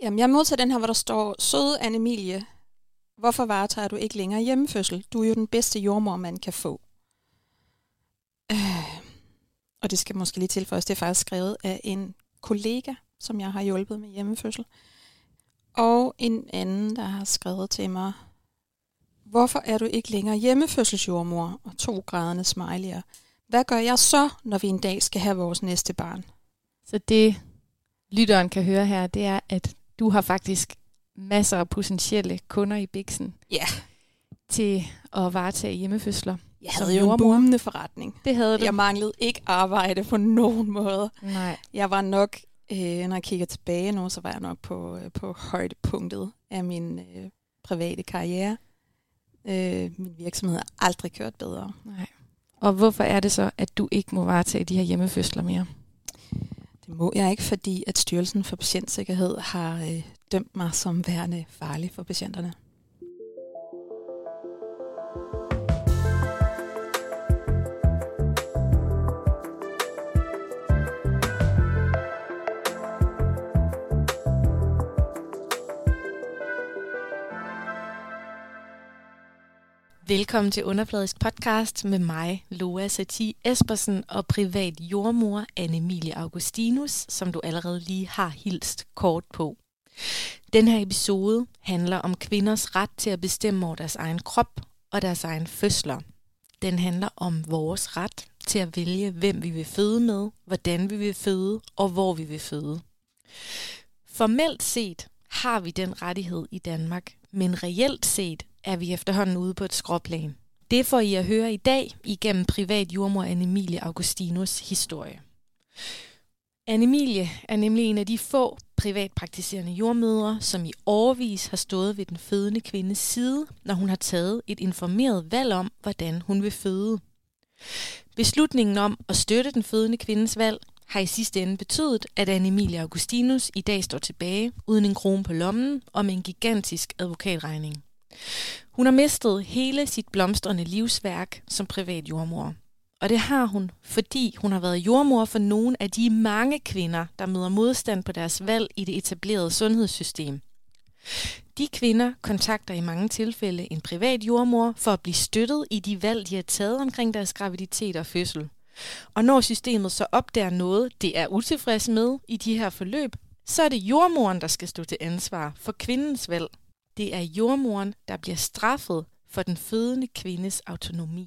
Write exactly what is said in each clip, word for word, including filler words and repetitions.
Jamen, jeg modtager den her, hvor der står, søde Anne-Emilie, hvorfor varetager du ikke længere hjemmefødsel? Du er jo den bedste jordmor, man kan få. Øh, og det skal måske lige tilføjes, det er faktisk skrevet af en kollega, som jeg har hjulpet med hjemmefødsel. Og en anden, der har skrevet til mig, hvorfor er du ikke længere hjemmefødselsjordmor? Og to grædende smiley'er. Hvad gør jeg så, når vi en dag skal have vores næste barn? Så det, lytteren kan høre her, det er, at du har faktisk masser af potentielle kunder i biksen. Ja. Til at varetage hjemmefødsler. Jeg havde jo en boomende forretning. Det havde du. Jeg manglede ikke arbejde på nogen måde. Nej. Jeg var nok, øh, når jeg kigger tilbage nu, så var jeg nok på, øh, på højdepunktet af min øh, private karriere. Øh, min virksomhed har aldrig kørt bedre. Nej. Og hvorfor er det så, at du ikke må varetage de her hjemmefødsler mere? Det må jeg ikke, fordi at Styrelsen for Patientsikkerhed har øh, dømt mig som værende farlig for patienterne. Velkommen til Underfladisk podcast med mig, Loa Satie Espersen, og privat jordmor Anne-Emilie Augustinus, som du allerede lige har hilst kort på. Den her episode handler om kvinders ret til at bestemme over deres egen krop og deres egen fødsler. Den handler om vores ret til at vælge, hvem vi vil føde med, hvordan vi vil føde og hvor vi vil føde. Formelt set har vi den rettighed i Danmark, men reelt set er vi efterhånden ude på et skråplan. Det får I at høre i dag igennem privat jordmor Anne-Emilie Augustinus historie. Anne-Emilie er nemlig en af de få privatpraktiserende jordmødre, som i årevis har stået ved den fødende kvindes side, når hun har taget et informeret valg om, hvordan hun vil føde. Beslutningen om at støtte den fødende kvindes valg har i sidste ende betydet, at Anne-Emilie Augustinus i dag står tilbage uden en krone på lommen og med en gigantisk advokatregning. Hun har mistet hele sit blomstrende livsværk som privat jordmor. Og det har hun, fordi hun har været jordmor for nogle af de mange kvinder, der møder modstand på deres valg i det etablerede sundhedssystem. De kvinder kontakter i mange tilfælde en privat jordmor for at blive støttet i de valg, de har taget omkring deres graviditet og fødsel. Og når systemet så opdager noget, det er utilfreds med i de her forløb, så er det jordmoren, der skal stå til ansvar for kvindens valg. Det er jordmoren, der bliver straffet for den fødende kvindes autonomi.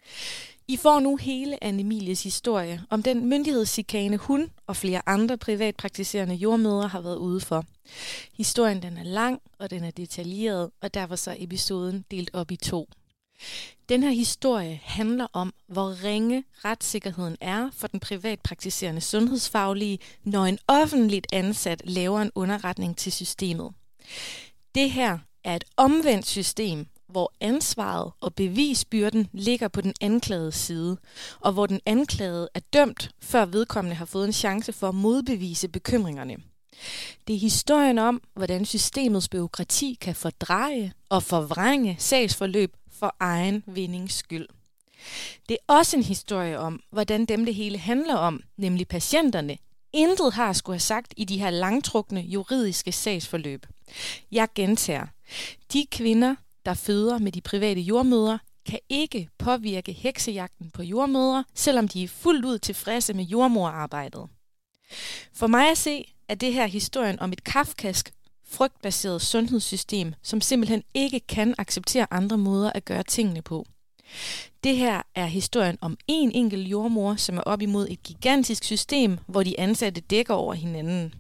I får nu hele Anne-Emilies historie om den myndighedschikane, hun og flere andre privatpraktiserende jordmødre har været ude for. Historien den er lang, og den er detaljeret, og derfor så er episoden delt op i to. Den her historie handler om, hvor ringe retssikkerheden er for den privatpraktiserende sundhedsfaglige, når en offentligt ansat laver en underretning til systemet. Det her er et omvendt system, hvor ansvaret og bevisbyrden ligger på den anklagede side, og hvor den anklagede er dømt, før vedkommende har fået en chance for at modbevise bekymringerne. Det er historien om, hvordan systemets bureaukrati kan fordreje og forvrænge sagsforløb for egen vindings skyld. Det er også en historie om, hvordan dem det hele handler om, nemlig patienterne, intet har skulle have sagt i de her langtrukne juridiske sagsforløb. Jeg gentager. De kvinder, der føder med de private jordmødre, kan ikke påvirke heksejagten på jordmødre, selvom de er fuldt ud tilfredse med jordmorarbejdet. For mig at se, er det her historien om et kafkask, frygtbaseret sundhedssystem, som simpelthen ikke kan acceptere andre måder at gøre tingene på. Det her er historien om en enkelt jordmor, som er op imod et gigantisk system, hvor de ansatte dækker over hinanden.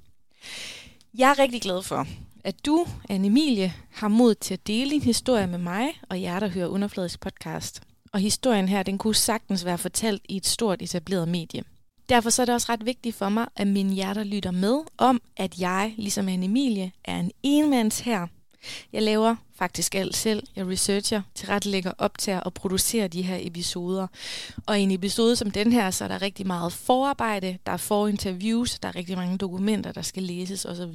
Jeg er rigtig glad for, at du, Anne-Emilie, har mod til at dele din historie med mig og jer, der hører Underfladisk podcast. Og historien her, den kunne sagtens være fortalt i et stort etableret medie. Derfor så er det også ret vigtigt for mig, at mine jer, der lytter med, om at jeg, ligesom Anne-Emilie, er en enmands her. Jeg laver faktisk alt selv. Jeg researcher, tilrettelægger, optager og producerer de her episoder. Og i en episode som den her, så er der rigtig meget forarbejde, der er forinterviews, der er rigtig mange dokumenter, der skal læses osv.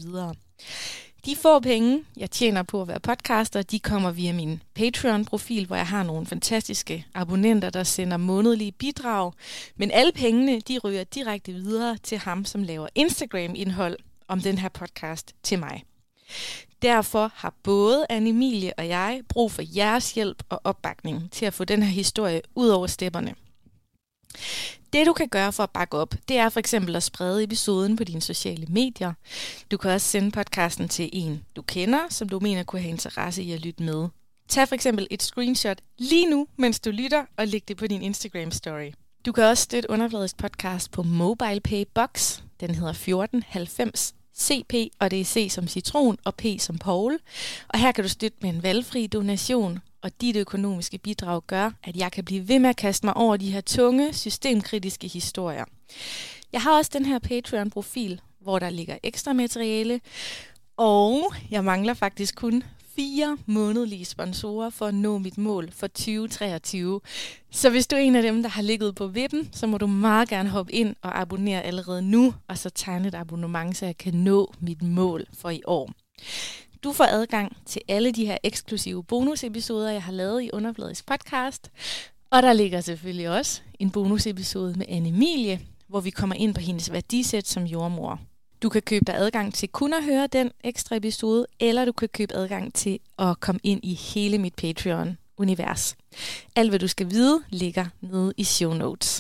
De få penge, jeg tjener på at være podcaster, de kommer via min Patreon-profil, hvor jeg har nogle fantastiske abonnenter, der sender månedlige bidrag. Men alle pengene, de ryger direkte videre til ham, som laver Instagram-indhold om den her podcast til mig. Derfor har både Anne-Emilie og jeg brug for jeres hjælp og opbakning til at få den her historie ud over stepperne. Det du kan gøre for at bakke op, det er for eksempel at sprede episoden på dine sociale medier. Du kan også sende podcasten til en, du kender, som du mener kunne have interesse i at lytte med. Tag for eksempel et screenshot lige nu, mens du lytter, og læg det på din Instagram story. Du kan også støtte Underfladisk podcast på MobilePay Box. Den hedder fjorten halvfems C P, og det er C som citron og P som Paul. Og her kan du støtte med en valgfri donation, og dit økonomiske bidrag gør, at jeg kan blive ved med at kaste mig over de her tunge, systemkritiske historier. Jeg har også den her Patreon-profil, hvor der ligger ekstra materiale, og jeg mangler faktisk kun fire månedlige sponsorer for at nå mit mål for tyve treogtyve. Så hvis du er en af dem, der har ligget på vippen, så må du meget gerne hoppe ind og abonnere allerede nu, og så tegne et abonnement, så jeg kan nå mit mål for i år. Du får adgang til alle de her eksklusive bonusepisoder, jeg har lavet i Underfladisk podcast. Og der ligger selvfølgelig også en bonusepisode med Anne-Emilie, hvor vi kommer ind på hendes værdisæt som jordmor. Du kan købe dig adgang til kun at høre den ekstra episode, eller du kan købe adgang til at komme ind i hele mit Patreon-univers. Alt hvad du skal vide ligger nede i show notes.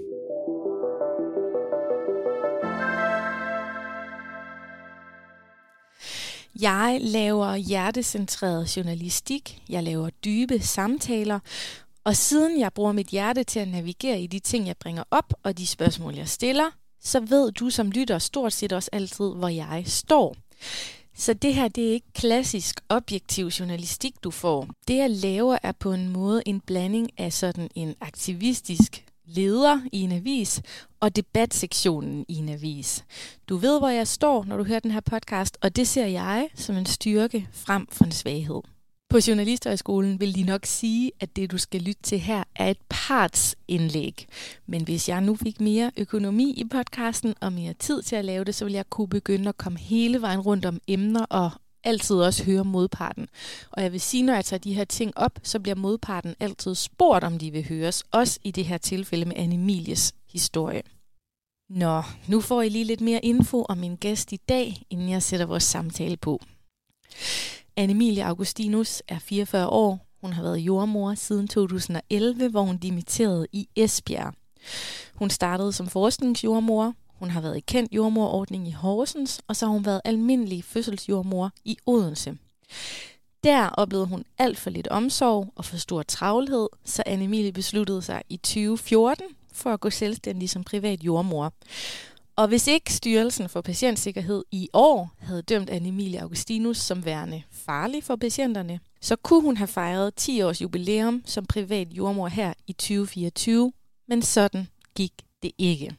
Jeg laver hjertecentreret journalistik, jeg laver dybe samtaler, og siden jeg bruger mit hjerte til at navigere i de ting, jeg bringer op, og de spørgsmål, jeg stiller, så ved du som lytter stort set også altid, hvor jeg står. Så det her, det er ikke klassisk objektiv journalistik, du får. Det jeg laver er på en måde en blanding af sådan en aktivistisk leder i en avis og debatsektionen i en avis. Du ved, hvor jeg står, når du hører den her podcast, og det ser jeg som en styrke frem for en svaghed. På Journalisthøjskolen vil de nok sige, at det du skal lytte til her er et partsindlæg. Men hvis jeg nu fik mere økonomi i podcasten og mere tid til at lave det, så vil jeg kunne begynde at komme hele vejen rundt om emner og altid også høre modparten. Og jeg vil sige, når jeg tager de her ting op, så bliver modparten altid spurgt, om de vil høres. Også i det her tilfælde med Anne-Emilies historie. Nå, nu får I lige lidt mere info om min gæst i dag, inden jeg sætter vores samtale på. Anne-Emilie Augustinus er fireogfyrre år. Hun har været jordmor siden to tusind og elleve, hvor hun dimitterede i Esbjerg. Hun startede som forskningsjordmor. Hun har været i kendt jordmorordning i Horsens, og så har hun været almindelig fødselsjordmor i Odense. Der oplevede hun alt for lidt omsorg og for stor travlhed, så Anne-Emilie besluttede sig i tyve fjorten for at gå selvstændig som privat jordmor. Og hvis ikke Styrelsen for Patientsikkerhed i år havde dømt Anne-Emilie Augustinus som værende farlig for patienterne, så kunne hun have fejret ti års jubilæum som privat jordmor her i tyve fireogtyve, men sådan gik det ikke.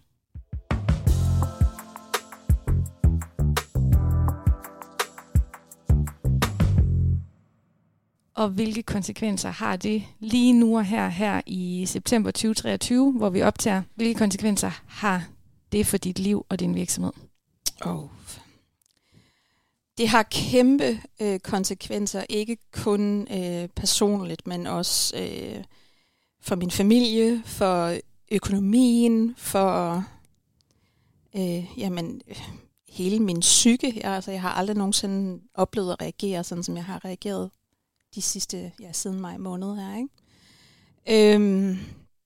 Og hvilke konsekvenser har det lige nu og her, her i september tyve treogtyve, hvor vi optager? Hvilke konsekvenser har det for dit liv og din virksomhed? Oh. Det har kæmpe øh, konsekvenser, ikke kun øh, personligt, men også øh, for min familie, for økonomien, for øh, jamen, hele min psyke. Jeg, altså, jeg har aldrig nogensinde oplevet at reagere, sådan som jeg har reageret de sidste, ja, siden maj måned her, ikke? Øhm,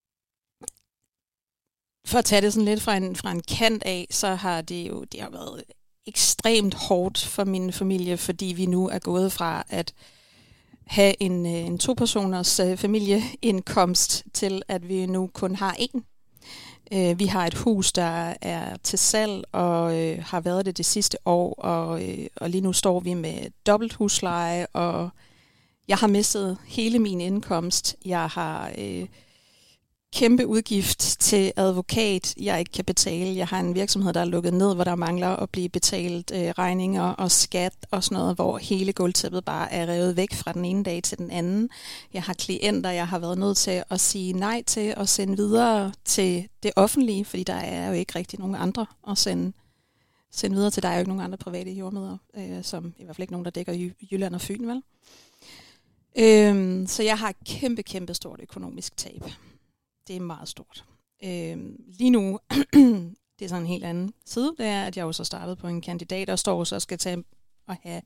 for at tage det sådan lidt fra en, fra en kant af, så har det jo det har været ekstremt hårdt for min familie, fordi vi nu er gået fra at have en, en to-personers uh, familieindkomst til, at vi nu kun har én. Uh, vi har et hus, der er til salg og uh, har været det det sidste år, og, uh, og lige nu står vi med dobbelt husleje, og jeg har mistet hele min indkomst. Jeg har øh, kæmpe udgift til advokat, jeg ikke kan betale. Jeg har en virksomhed, der er lukket ned, hvor der mangler at blive betalt øh, regninger og skat og sådan noget, hvor hele gulvtæppet bare er revet væk fra den ene dag til den anden. Jeg har klienter, jeg har været nødt til at sige nej til og sende videre til det offentlige, fordi der er jo ikke rigtig nogen andre at sende, sende videre til. Der er jo ikke nogen andre private jordmøder, øh, som i hvert fald ikke nogen, der dækker Jy- Jylland og Fyn, vel? Øhm, så jeg har et kæmpe, kæmpe stort økonomisk tab. Det er meget stort. Øhm, lige nu, det er sådan en helt anden side, det er, at jeg jo så startede på en kandidat, og står så skal tage og have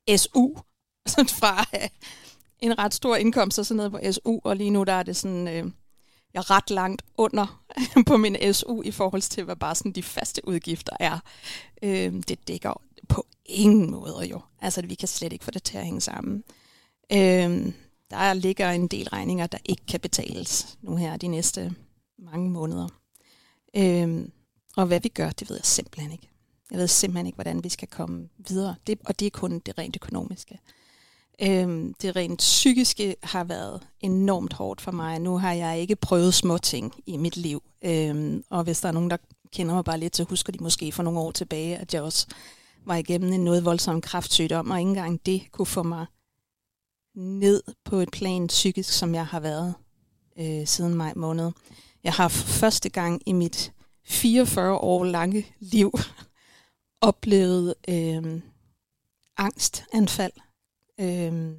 S U, sådan fra øh, en ret stor indkomst og sådan noget på S U, og lige nu der er det sådan, øh, jeg er ret langt under på min S U i forhold til, hvad bare sådan de faste udgifter er. Øh, det dækker på ingen måde jo. Altså, vi kan slet ikke få det til at hænge sammen. Øh, der ligger en del regninger, der ikke kan betales nu her de næste mange måneder. Øh, og hvad vi gør, det ved jeg simpelthen ikke. Jeg ved simpelthen ikke, hvordan vi skal komme videre. Det, og det er kun det rent økonomiske. Øhm, det rent psykiske har været enormt hårdt for mig. Nu har jeg ikke prøvet små ting i mit liv. Øhm, og hvis der er nogen, der kender mig bare lidt, så husker de måske for nogle år tilbage, at jeg også var igennem en noget voldsom kræftsygdom, og ikke engang det kunne få mig ned på et plan psykisk, som jeg har været øh, siden maj måned. Jeg har første gang i mit fireogfyrre år lange liv oplevet øh, angstanfald. Øh,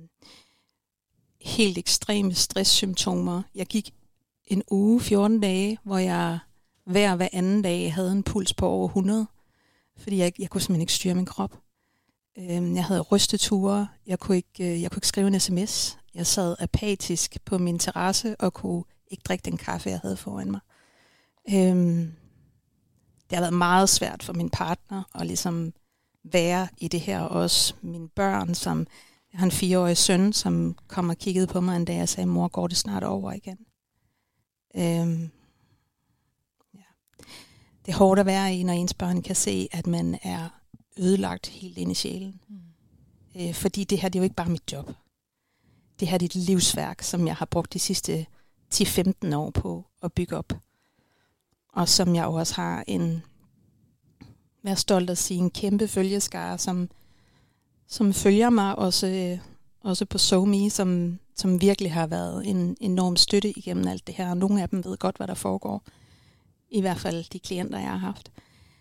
helt ekstreme stresssymptomer. Jeg gik en uge, fjorten dage, hvor jeg hver hver anden dag havde en puls på over hundrede, fordi jeg, jeg kunne simpelthen ikke styre min krop. Øh, jeg havde rysteture, jeg kunne, ikke, øh, jeg kunne ikke skrive en sms. Jeg sad apatisk på min terrasse og kunne ikke drikke den kaffe, jeg havde foran mig. Øh, det har været meget svært for min partner at ligesom være i det her. Også mine børn, som jeg har en fireårig søn, som kom og kiggede på mig en dag og sagde, mor, går det snart over igen? Øhm, ja. Det er hårdt at være i, når ens børn kan se, at man er ødelagt helt ind i sjælen. Mm. Øh, fordi det her, det er jo ikke bare mit job. Det her det er et livsværk, som jeg har brugt de sidste ti til femten år på at bygge op. Og som jeg også har en, vær stolt at sige, en kæmpe følgeskare, som, som følger mig også, også på SoMe, som, som virkelig har været en enorm støtte igennem alt det her. Og nogle af dem ved godt, hvad der foregår. I hvert fald de klienter, jeg har haft.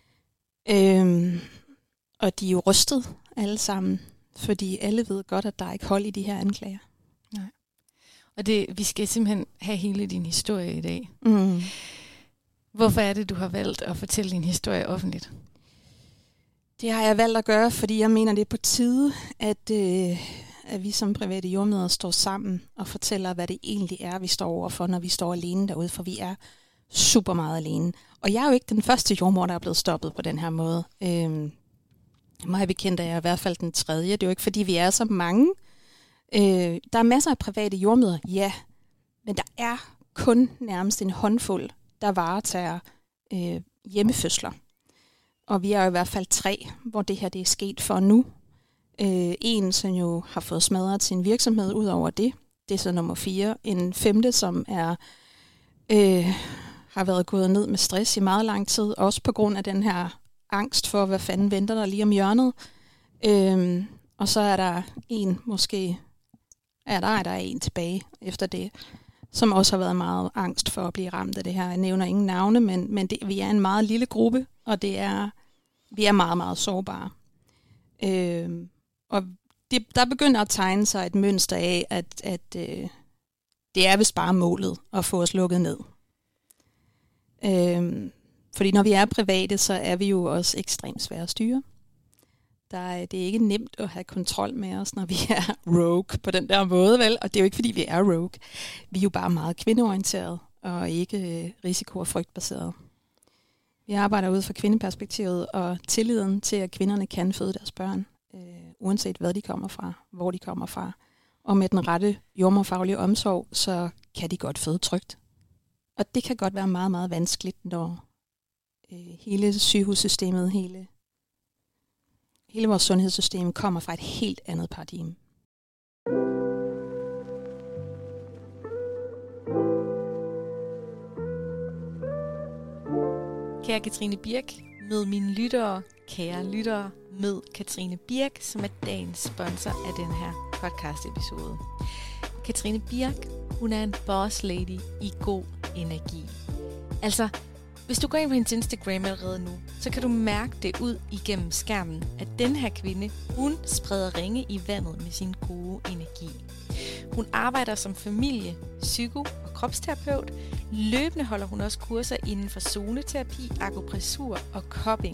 Øhm, og de er jo rystet alle sammen, fordi alle ved godt, at der er ikke hold i de her anklager. Nej. Og det, vi skal simpelthen have hele din historie i dag. Mm. Hvorfor er det, du har valgt at fortælle din historie offentligt? Det har jeg valgt at gøre, fordi jeg mener, det er på tide, at, øh, at vi som private jordemødre står sammen og fortæller, hvad det egentlig er, vi står overfor, når vi står alene derude, for vi er super meget alene. Og jeg er jo ikke den første jordemor, der er blevet stoppet på den her måde. Øh, mig bekendt er jeg i hvert fald den tredje. Det er jo ikke, fordi vi er så mange. Øh, der er masser af private jordemødre, ja, men der er kun nærmest en håndfuld, der varetager øh, hjemmefødsler. Og vi er jo i hvert fald tre, hvor det her det er sket for nu. Øh, en, som jo har fået smadret sin virksomhed ud over det. Det er så nummer fire. En femte, som er øh, har været gået ned med stress i meget lang tid. Også på grund af den her angst for, hvad fanden venter der lige om hjørnet. Øh, og så er der en, måske ja, der er der en tilbage efter det, som også har været meget angst for at blive ramt af det her. Jeg nævner ingen navne, men, men det, vi er en meget lille gruppe, og det er, vi er meget, meget sårbare. Øh, og det, der begynder at tegne sig et mønster af, at, at øh, det er vist bare målet at få os lukket ned. Øh, fordi når vi er private, så er vi jo også ekstremt svære at styre. Der er, det er ikke nemt at have kontrol med os, når vi er rogue på den der måde, vel? Og det er jo ikke, fordi vi er rogue. Vi er jo bare meget kvindeorienterede og ikke risiko- og frygtbaserede. Vi arbejder ud fra kvindeperspektivet og tilliden til, at kvinderne kan føde deres børn, øh, uanset hvad de kommer fra, hvor de kommer fra. Og med den rette jordemoderfaglige omsorg, så kan de godt føde trygt. Og det kan godt være meget, meget vanskeligt, når øh, hele sygehussystemet, hele Hele vores sundhedssystem kommer fra et helt andet paradigme. Kære Katrine Birk, mød mine lyttere, kære lyttere, mød Katrine Birk, som er dagens sponsor af den her podcast-episode. Katrine Birk, hun er en boss lady i god energi. Altså, hvis du går ind på hendes Instagram allerede nu, så kan du mærke det ud igennem skærmen, at den her kvinde, hun spreder ringe i vandet med sin gode energi. Hun arbejder som familie, psyko- og kropsterapeut. Løbende holder hun også kurser inden for zoneterapi, akupressur og cupping.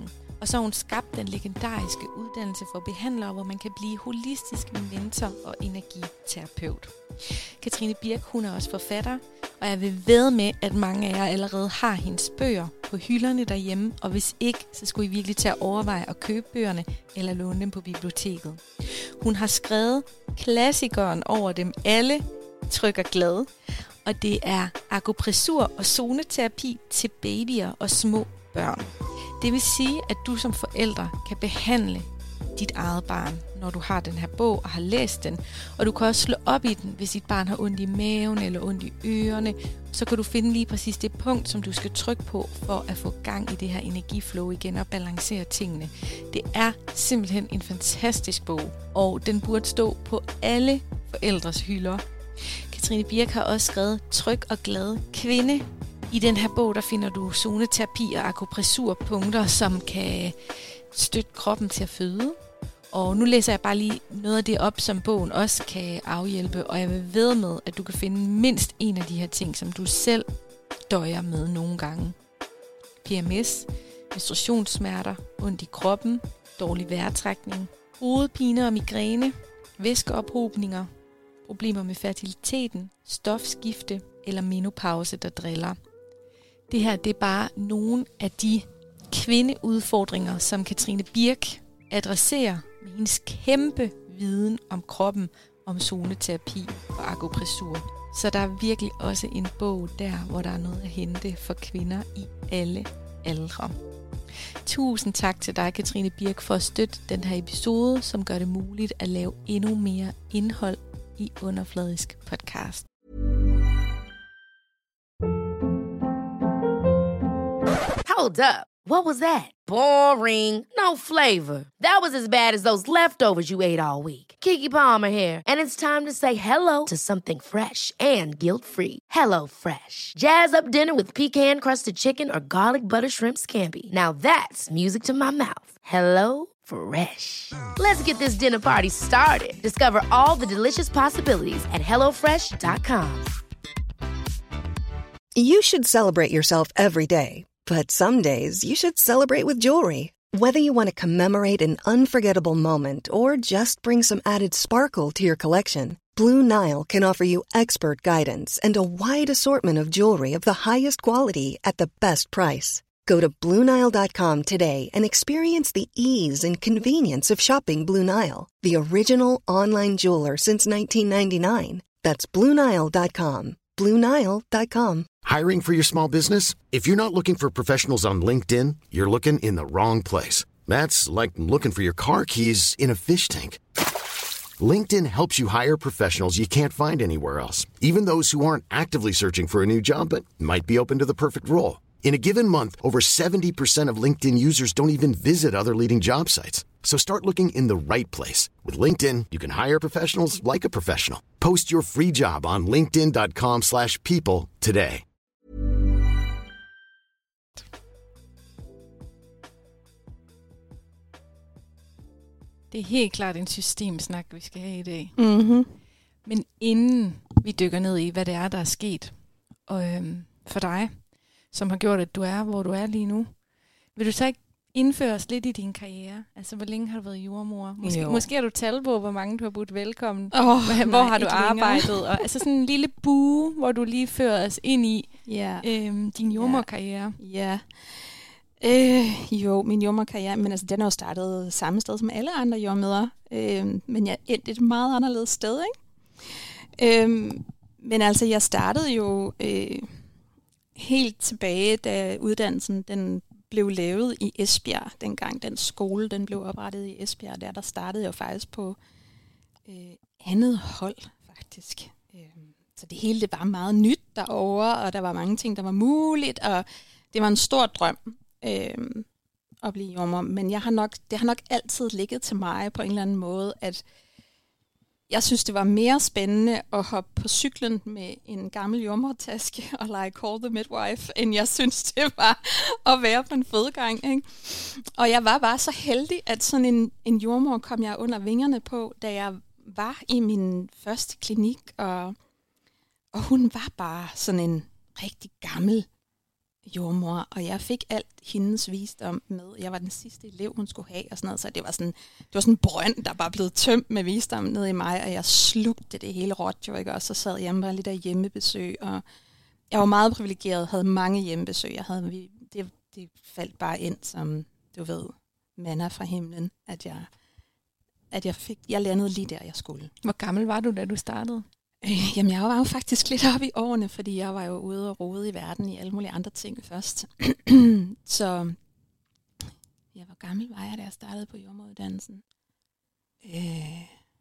Og så har hun skabt den legendariske uddannelse for behandlere, hvor man kan blive holistisk mentor og energiterapeut. Katrine Birk, hun er også forfatter, og jeg vil vædde med, at mange af jer allerede har hendes bøger på hylderne derhjemme, og hvis ikke, så skulle I virkelig tage at overveje at købe bøgerne eller låne dem på biblioteket. Hun har skrevet klassikeren over dem alle, Tryg og Glad, og det er akupressur og zoneterapi til babyer og små børn. Det vil sige, at du som forældre kan behandle dit eget barn, når du har den her bog og har læst den. Og du kan også slå op i den, hvis dit barn har ondt i maven eller ondt i ørerne. Så kan du finde lige præcis det punkt, som du skal trykke på for at få gang i det her energiflow igen og balancere tingene. Det er simpelthen en fantastisk bog, og den burde stå på alle forældres hylder. Katrine Birk har også skrevet Tryg og Glad Kvinde. I den her bog, der finder du zoneterapi og akupressurpunkter, som kan støtte kroppen til at føde. Og nu læser jeg bare lige noget af det op, som bogen også kan afhjælpe. Og jeg vil vædde med, at du kan finde mindst en af de her ting, som du selv døjer med nogle gange. P M S, menstruationssmerter, ondt i kroppen, dårlig vejrtrækning, hovedpine og migræne, væskeophobninger, problemer med fertiliteten, stofskifte eller menopause, der driller. Det her, det er bare nogle af de kvindeudfordringer, som Katrine Birk adresserer med hendes kæmpe viden om kroppen, om zoneterapi og akupressur. Så der er virkelig også en bog der, hvor der er noget at hente for kvinder i alle aldre. Tusind tak til dig, Katrine Birk, for at støtte den her episode, som gør det muligt at lave endnu mere indhold i Underfladisk podcast. Hold up. What was that? Boring. No flavor. That was as bad as those leftovers you ate all week. Keke Palmer here, and it's time to say hello to something fresh and guilt-free. Hello Fresh. Jazz up dinner with pecan-crusted chicken or garlic butter shrimp scampi. Now that's music to my mouth. Hello Fresh. Let's get this dinner party started. Discover all the delicious possibilities at hello fresh dot com. You should celebrate yourself every day. But some days, you should celebrate with jewelry. Whether you want to commemorate an unforgettable moment or just bring some added sparkle to your collection, Blue Nile can offer you expert guidance and a wide assortment of jewelry of the highest quality at the best price. Go to blue nile dot com today and experience the ease and convenience of shopping Blue Nile, the original online jeweler since nineteen ninety-nine. That's blue nile dot com. blue nile dot com. Hiring for your small business? If you're not looking for professionals on LinkedIn, you're looking in the wrong place. That's like looking for your car keys in a fish tank. LinkedIn helps you hire professionals you can't find anywhere else, even those who aren't actively searching for a new job but might be open to the perfect role. In a given month, over seventy percent of LinkedIn users don't even visit other leading job sites. So start looking in the right place. With LinkedIn, you can hire professionals like a professional. Post your free job on linkedin dot com slash people today. Det er helt klart en systemsnak, vi skal have i dag. Mm-hmm. Men inden vi dykker ned i, hvad det er, der er sket og, øhm, for dig, som har gjort, at du er, hvor du er lige nu, vil du så ikke indføre os lidt i din karriere? Altså, hvor længe har du været jordmor? Måske, måske har du tal på, hvor mange du har budt velkommen. Oh, hvor nej, har du arbejdet? Og, altså sådan en lille bue, hvor du lige fører os ind i yeah. øhm, din jordmorkarriere. Ja. Yeah. Øh, jo, min jordmorkarriere, men altså, den er jo startet samme sted som alle andre jordmødre. Øh, men jeg endte et meget anderledes sted, ikke? Øh, men altså, jeg startede jo øh, helt tilbage, da uddannelsen den blev lavet i Esbjerg, dengang den skole den blev oprettet i Esbjerg. Der, der startede jeg jo faktisk på øh, andet hold, faktisk. Øh, så det hele det var meget nyt derovre, og der var mange ting, der var muligt, og det var en stor drøm øh, at blive jordmor. Men jeg har nok, det har nok altid ligget til mig på en eller anden måde, at jeg synes, det var mere spændende at hoppe på cyklen med en gammel jordmortaske og lege Call the Midwife, end jeg synes, det var at være på en fødegang. Ikke? Og jeg var bare så heldig, at sådan en, en jordmor kom jeg under vingerne på, da jeg var i min første klinik, og, og hun var bare sådan en rigtig gammel jordmor, og jeg fik alt hendes visdom med. Jeg var den sidste elev, hun skulle have, og sådan noget, så det var sådan, det var sådan en brønd, der bare blev tømt med visdom ned i mig, og jeg slugte det hele råt, jo ikke, og så sad hjemme og lidt af hjemmebesøg, og jeg var meget privilegeret, havde mange hjemmebesøg. Jeg havde, det, det faldt bare ind som, du ved, manna fra himlen, at jeg, at jeg fik, jeg landede lige der, jeg skulle. Hvor gammel var du, da du startede? Øh, jamen, jeg var jo faktisk lidt oppe i årene, fordi jeg var jo ude og rode i verden i alle mulige andre ting først. Så, ja, hvor gammel var jeg, da jeg startede på jordemoderuddannelsen? Øh,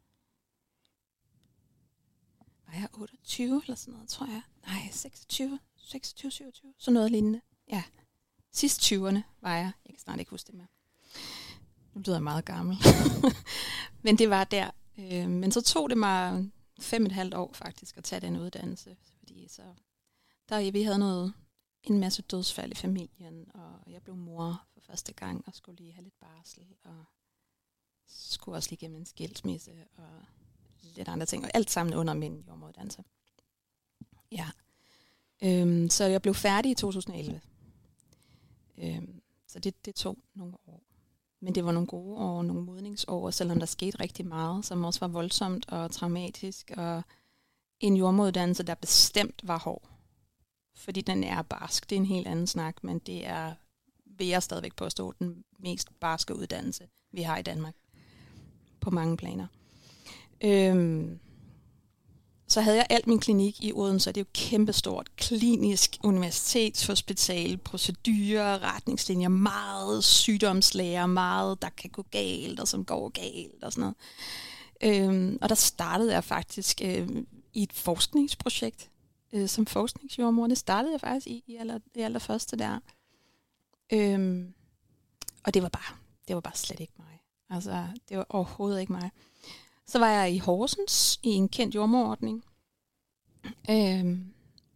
var jeg otteogtyve eller sådan noget, tror jeg? Nej, seksogtyve, seksogtyve, syvogtyve, sådan noget lignende. Ja, sidst tyverne var jeg. Jeg kan snart ikke huske det mere. Nu lyder jeg meget gammel. Men det var der. Øh, men så tog det mig fem og et halvt år faktisk at tage den uddannelse, fordi så der vi havde noget en masse dødsfald i familien, og jeg blev mor for første gang og skulle lige have lidt barsel og skulle også lige gennem en skilsmisse og lidt andre ting, og alt sammen under min jordemoderuddannelse. Ja. Øhm, så jeg blev færdig i to tusind og elleve. Øhm, så det, det tog nogle år. Men det var nogle gode år, nogle modningsår, selvom der skete rigtig meget, som også var voldsomt og traumatisk, og en jordemoderuddannelse, der bestemt var hård. Fordi den er barsk, det er en helt anden snak, men det er, vil jeg stadigvæk påstå, den mest barske uddannelse, vi har i Danmark. På mange planer. Øhm, så havde jeg alt min klinik i Odense, det er jo kæmpestort, klinisk universitetshospital, procedurer, retningslinjer, meget sygdomslæger, meget der kan gå galt, og som går galt og sådan noget. Øhm, og der startede jeg faktisk øh, i et forskningsprojekt, øh, som forskningsjordmor. Det startede jeg faktisk i, i, aller, i allerførste der. Øhm, og det var bare, det var bare slet ikke mig. Altså, det var overhovedet ikke mig. Så var jeg i Horsens i en kendt jordemoderordning. Øhm,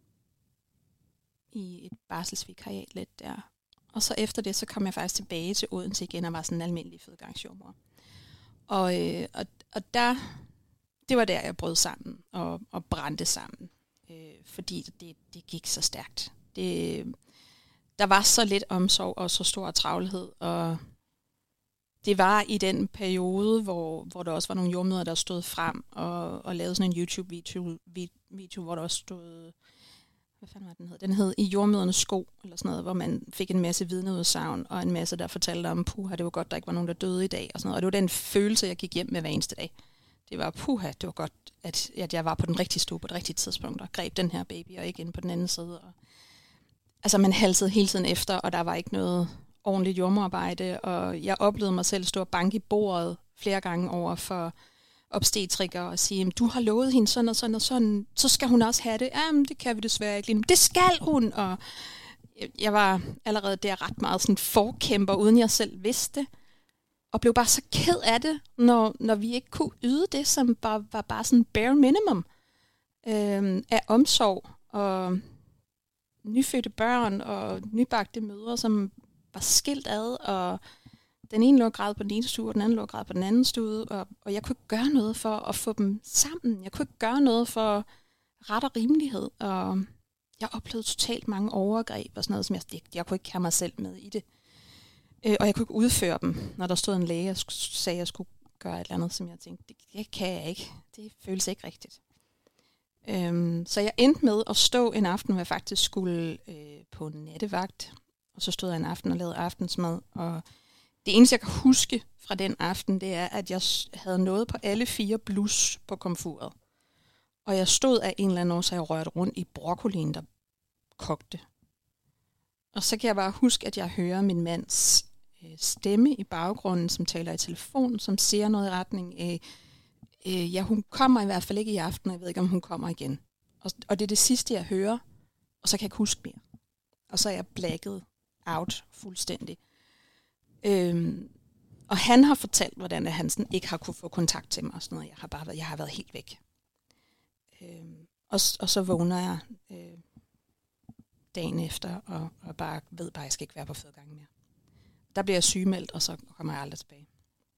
I et barselsvikariat lidt der. Og så efter det, så kom jeg faktisk tilbage til Odense igen og var sådan en almindelig fødegangsjordmor. Og, øh, og, og der, det var der, jeg brød sammen og, og brændte sammen. Øh, fordi det, det gik så stærkt. Det, der var så lidt omsorg og så stor travlhed, og det var i den periode, hvor, hvor der også var nogle jordmødre, der stod frem og, og lavede sådan en YouTube-video, video, hvor der også stod, hvad fanden var den hed? Den hed I jordmødernes sko, eller sådan noget, hvor man fik en masse vidneudsagn, og en masse, der fortalte om, puha, det var godt, der ikke var nogen, der døde i dag, og sådan noget. Og det var den følelse, jeg gik hjem med hver eneste dag. Det var, puha, det var godt, at, at jeg var på den rigtige stue på det rigtige tidspunkt, og greb den her baby, og ikke inde på den anden side. Og, altså, man halsede hele tiden efter, og der var ikke noget ordentligt jordmorarbejde, og jeg oplevede mig selv stå og banke i bordet flere gange over for obstetriker og sige, du har lovet hende sådan og sådan og sådan, så skal hun også have det. Jamen, det kan vi desværre ikke lige nu. Det skal hun! Og jeg var allerede der ret meget sådan forkæmper, uden jeg selv vidste, og blev bare så ked af det, når, når vi ikke kunne yde det, som bare, var bare sådan bare minimum øh, af omsorg og nyfødte børn og nybagte mødre, som var skilt ad, og den ene lå græd på den ene stue, og den anden lå græd på den anden stue, og, og jeg kunne ikke gøre noget for at få dem sammen. Jeg kunne ikke gøre noget for ret og rimelighed, og jeg oplevede totalt mange overgreb og sådan noget, som jeg, jeg, jeg kunne ikke have mig selv med i det. Øh, og jeg kunne ikke udføre dem, når der stod en læge og sagde, at jeg skulle gøre et eller andet, som jeg tænkte, det, det kan jeg ikke. Det føles ikke rigtigt. Øhm, så jeg endte med at stå en aften, hvor jeg faktisk skulle øh, på nattevagt, og så stod jeg en aften og lavede aftensmad, og det eneste, jeg kan huske fra den aften, det er, at jeg havde noget på alle fire blus på komfuret. Og jeg stod af en eller anden årsag og rørte rundt i broccolien, der kogte. Og så kan jeg bare huske, at jeg hører min mands øh, stemme i baggrunden, som taler i telefon, som siger noget i retning af, øh, ja, hun kommer i hvert fald ikke i aften, og jeg ved ikke, om hun kommer igen. Og, og det er det sidste, jeg hører, og så kan jeg ikke huske mere. Og så er jeg blacket out fuldstændig. Øhm, og han har fortalt, hvordan han sådan ikke har kunne få kontakt til mig og sådan noget. Jeg har bare været, jeg har været helt væk. Øhm, og, og så vågner jeg øh, dagen efter og, og bare ved bare, at jeg skal ikke være på fødegangen mere. Der bliver jeg sygemeldt, og så kommer jeg aldrig tilbage.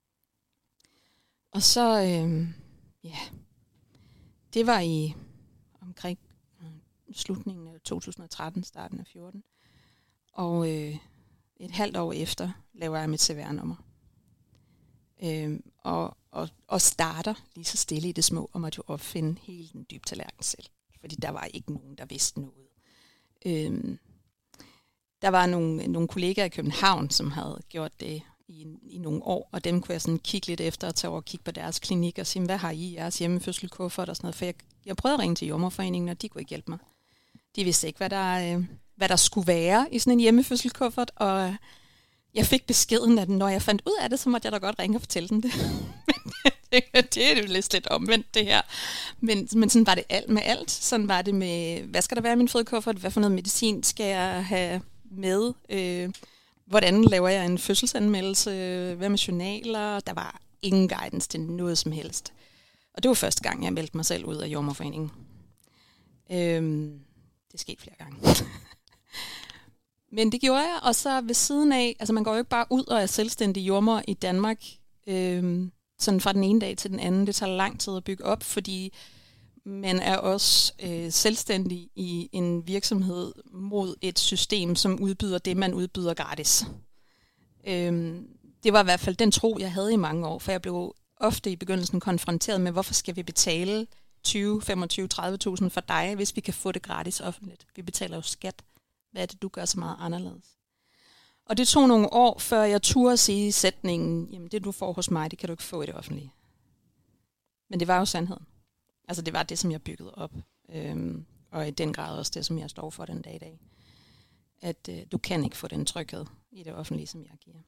Og så, øh, ja, det var i omkring øh, slutningen af to tusind og tretten, starten af fjorten. Og øh, et halvt år efter laver jeg mit C V R-nummer. Øh, og, og, og starter lige så stille i det små, og måtte jo opfinde hele den dybe tallerken selv. Fordi der var ikke nogen, der vidste noget. Øh, der var nogle, nogle kollegaer i København, som havde gjort det i, i nogle år, og dem kunne jeg sådan kigge lidt efter og tage over og kigge på deres klinik og sige, hvad har I i jeres hjemmefødselkuffert og sådan noget. For jeg, jeg prøvede at ringe til Jordemoderforeningen, og de kunne ikke hjælpe mig. De vidste ikke, hvad der, øh, hvad der skulle være i sådan en hjemmefødselkuffert, og jeg fik beskeden, at når jeg fandt ud af det, så måtte jeg da godt ringe og fortælle dem det. det, det er jo lidt, lidt omvendt, det her. Men, men sådan var det alt med alt. Sådan var det med, hvad skal der være i min fødekuffert? Hvad for noget medicin skal jeg have med? Øh, hvordan laver jeg en fødselsanmeldelse? Hvad med journaler? Der var ingen guidance til noget som helst. Og det var første gang, jeg meldte mig selv ud af Jordemoderforeningen. Øh, det skete flere gange. Men det gjorde jeg, og så ved siden af, altså man går jo ikke bare ud og er selvstændig jordemoder i Danmark, øh, sådan fra den ene dag til den anden. Det tager lang tid at bygge op, fordi man er også øh, selvstændig i en virksomhed mod et system, som udbyder det, man udbyder gratis. Øh, det var i hvert fald den tro, jeg havde i mange år, for jeg blev ofte i begyndelsen konfronteret med, hvorfor skal vi betale tyve, femogtyve, tredive tusind for dig, hvis vi kan få det gratis offentligt. Vi betaler jo skat. Hvad er det, du gør så meget anderledes? Og det tog nogle år, før jeg turde sige sætningen, jamen det du får hos mig, det kan du ikke få i det offentlige. Men det var jo sandheden. Altså det var det, som jeg byggede op. Øhm, og i den grad også det, som jeg står for den dag i dag. At øh, du kan ikke få den tryghed i det offentlige, som jeg giver.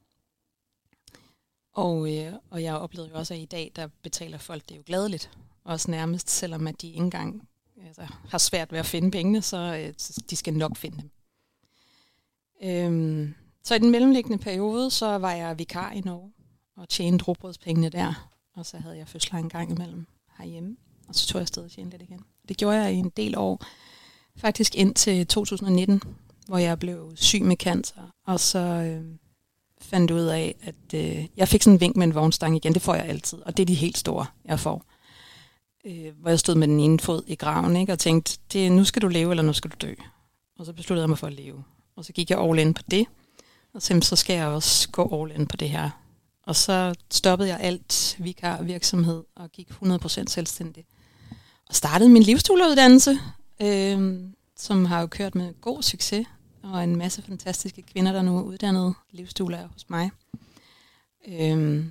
Og, øh, og jeg oplevede jo også, at i dag, der betaler folk det jo gladeligt. Også nærmest, selvom at de ikke engang altså, har svært ved at finde pengene, så øh, de skal nok finde dem. Øhm, så i den mellemliggende periode, så var jeg vikar i Norge og tjente rugbrødspengene der. Og så havde jeg fødsler en gang imellem herhjemme. Og så tog jeg afsted og tjente lidt igen. Det gjorde jeg i en del år. Faktisk indtil to tusind nitten, hvor jeg blev syg med cancer. Og så øh, fandt ud af, at øh, jeg fik sådan en vink med en vognstang igen. Det får jeg altid. Og det er de helt store, jeg får. Øh, hvor jeg stod med den ene fod i graven, ikke, og tænkte, det, nu skal du leve, eller nu skal du dø. Og så besluttede jeg mig for at leve. Og så gik jeg all in på det. Og så skal jeg også gå all in på det her. Og så stoppede jeg alt vikarvirksomhed og gik hundrede procent selvstændig. Og startede min livsstuleruddannelse, øh, som har jo kørt med god succes. Og en masse fantastiske kvinder, der nu er uddannet livsstuler hos mig. Øh,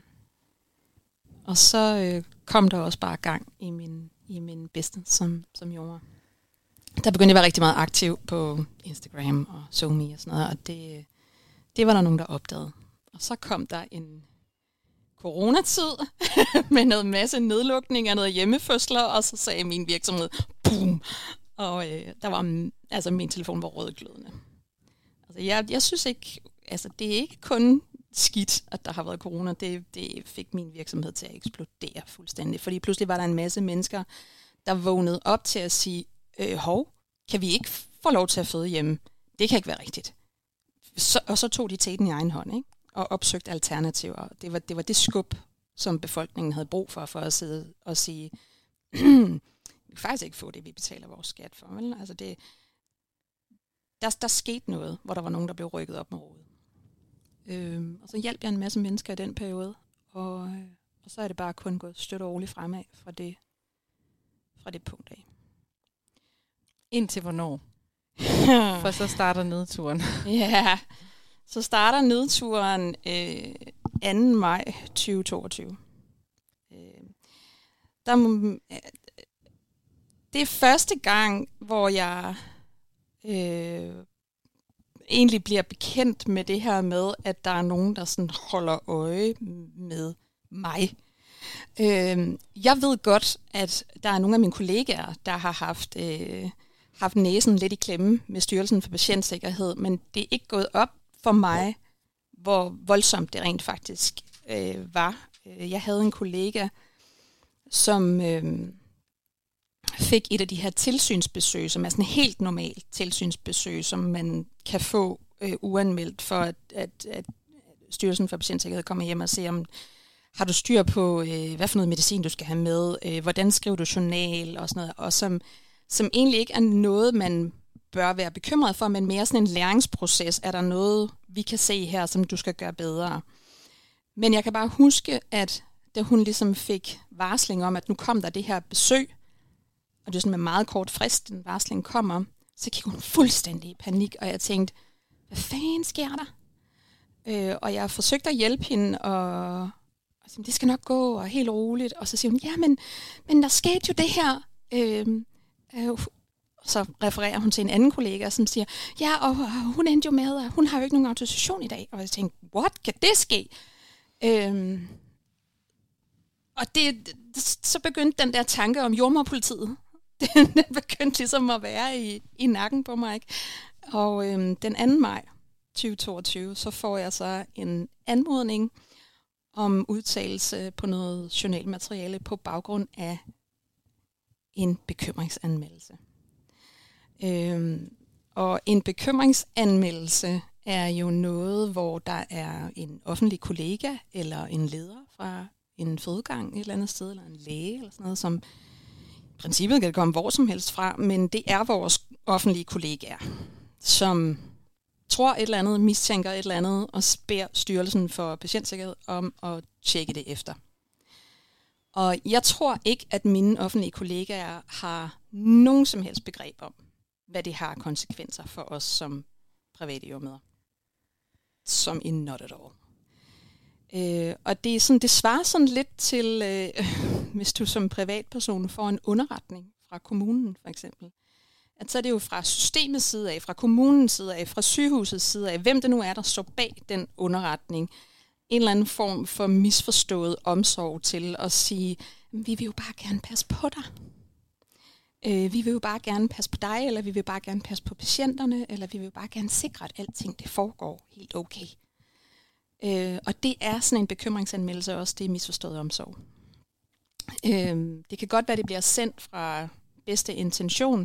og så øh, kom der også bare gang i min, i min business som, som jordemoder. Der begyndte jeg at være rigtig meget aktiv på Instagram og SoMe og sådan noget, og det, det var der nogen, der opdagede. Og så kom der en coronatid med noget masse nedlukning af noget hjemmefødsler, og så sagde min virksomhed, boom! Og øh, der var, altså min telefon var rødglødende. Altså jeg, jeg synes ikke, altså det er ikke kun skidt, at der har været corona, det, det fik min virksomhed til at eksplodere fuldstændig. Fordi pludselig var der en masse mennesker, der vågnede op til at sige, øh, hov, kan vi ikke få lov til at føde hjemme? Det kan ikke være rigtigt. Så, og så tog de teten i egen hånd, ikke? Og opsøgte alternativer. Det var, det var det skub, som befolkningen havde brug for, for at sidde og sige, vi kan faktisk ikke få det, vi betaler vores skat for. Vel? Altså det, der, der skete noget, hvor der var nogen, der blev rykket op med rodet. Øhm, og så hjalp jeg en masse mennesker i den periode, og, og så er det bare kun gået støt og roligt fremad fra det, fra det punkt af. Indtil hvornår? For så starter nedturen. Ja, så starter nedturen øh, anden maj tyve toogtyve. Øh, der, øh, det er første gang, hvor jeg øh, egentlig bliver bekendt med det her med, at der er nogen, der sådan holder øje med mig. Øh, jeg ved godt, at der er nogle af mine kollegaer, der har haft... Øh, haft næsen lidt i klemme med Styrelsen for Patientsikkerhed, men det er ikke gået op for mig, hvor voldsomt det rent faktisk øh, var. Jeg havde en kollega, som øh, fik et af de her tilsynsbesøg, som er sådan helt normalt tilsynsbesøg, som man kan få øh, uanmeldt for, at, at, at Styrelsen for Patientsikkerhed kommer hjem og ser, om har du styr på, øh, hvad for noget medicin du skal have med, øh, hvordan skriver du journal og sådan noget, og som som egentlig ikke er noget, man bør være bekymret for, men mere sådan en læringsproces. Er der noget, vi kan se her, som du skal gøre bedre? Men jeg kan bare huske, at da hun ligesom fik varsling om, at nu kom der det her besøg, og det er sådan med meget kort frist, den varsling kommer, så gik hun fuldstændig i panik, og jeg tænkte, hvad fanden sker der? Øh, og jeg forsøgte at hjælpe hende, og, og sige, det skal nok gå, og helt roligt. Og så siger hun, ja, men, men der skete jo det her. Øh, øh, så refererer hun til en anden kollega, som siger, ja, og, og hun endte jo med, at hun har jo ikke nogen autorisation i dag. Og jeg tænkte, what, kan det ske? Øh, og det, så begyndte den der tanke om jordemoderpolitiet. Den begyndte ligesom at være i, i nakken på mig. Ikke? Og øhm, den anden maj tyve toogtyve, så får jeg så en anmodning om udtalelse på noget journalmateriale på baggrund af en bekymringsanmeldelse. Øhm, og en bekymringsanmeldelse er jo noget, hvor der er en offentlig kollega eller en leder fra en fødegang et eller andet sted, eller en læge eller sådan noget, som i princippet kan det komme hvor som helst fra, men det er vores offentlige kollegaer, som tror et eller andet, mistænker et eller andet, og beder Styrelsen for Patientsikkerhed om at tjekke det efter. Og jeg tror ikke, at mine offentlige kollegaer har nogen som helst begreb om, hvad det har konsekvenser for os som private jordemødre. Som i not at all. Øh, og det, er sådan, det svarer sådan lidt til, øh, hvis du som privatperson får en underretning fra kommunen for eksempel. At så er det jo fra systemets side af, fra kommunens side af, fra sygehusets side af, hvem det nu er, der står bag den underretning. En eller anden form for misforstået omsorg til at sige, vi vil jo bare gerne passe på dig. Øh, vi vil jo bare gerne passe på dig, eller vi vil bare gerne passe på patienterne, eller vi vil jo bare gerne sikre, at alting det foregår helt okay. Øh, og det er sådan en bekymringsanmeldelse også, det er misforstået omsorg. Øh, det kan godt være, det bliver sendt fra bedste intention,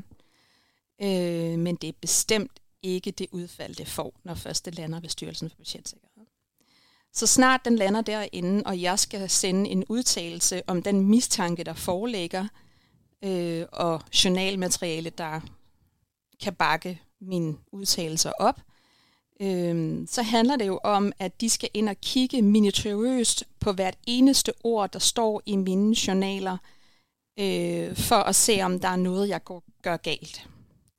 øh, men det er bestemt ikke det udfald, det får, når først det lander ved Styrelsen for Patientsikkerhed. Så snart den lander derinde, og jeg skal sende en udtalelse om den mistanke, der foreligger, øh, og journalmateriale, der kan bakke mine udtalelser op, øh, så handler det jo om, at de skal ind og kigge minutiøst på hvert eneste ord, der står i mine journaler, øh, for at se, om der er noget, jeg går, gør galt.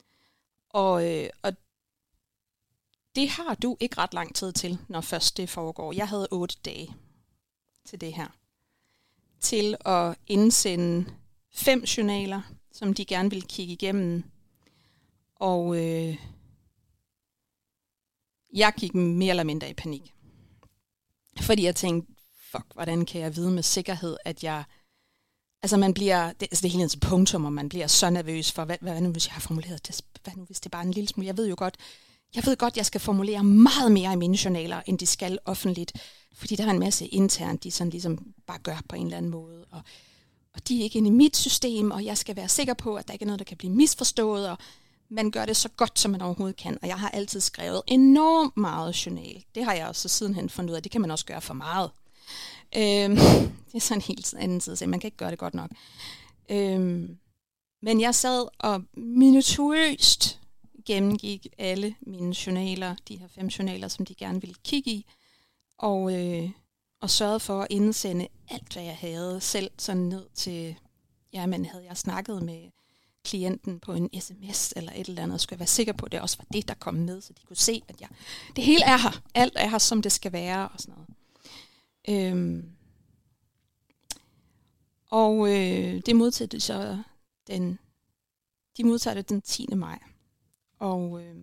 Og, øh, og det har du ikke ret lang tid til, når først det foregår. Jeg havde otte dage til det her. Til at indsende fem journaler, som de gerne ville kigge igennem. Og øh, jeg gik mere eller mindre i panik. Fordi jeg tænkte, fuck, hvordan kan jeg vide med sikkerhed, at jeg... Altså man bliver, det, altså det er hele tiden punktum, og man bliver så nervøs for, hvad, hvad nu hvis jeg har formuleret det, hvad nu hvis det er bare en lille smule. Jeg ved jo godt, jeg ved godt, jeg skal formulere meget mere i mine journaler, end de skal offentligt, fordi der er en masse internt, de sådan ligesom bare gør på en eller anden måde, og, og de er ikke inde i mit system, og jeg skal være sikker på, at der ikke er noget, der kan blive misforstået, og man gør det så godt, som man overhovedet kan, og jeg har altid skrevet enormt meget journal. Det har jeg også sidenhen fundet ud af, det kan man også gøre for meget. Øhm, det er sådan en helt anden side, så man kan ikke gøre det godt nok. Øhm, men jeg sad og minutiøst gennemgik alle mine journaler, de her fem journaler, som de gerne ville kigge i, og, øh, og sørgede for at indsende alt, hvad jeg havde selv, sådan ned til, jamen havde jeg snakket med klienten på en sms eller et eller andet, skulle jeg være sikker på, at det også var det, der kom med, så de kunne se, at jeg, det hele er her, alt er her, som det skal være, og sådan noget. Øhm, og øh, det modtager de så den, de modtager det den tiende maj. Og øh,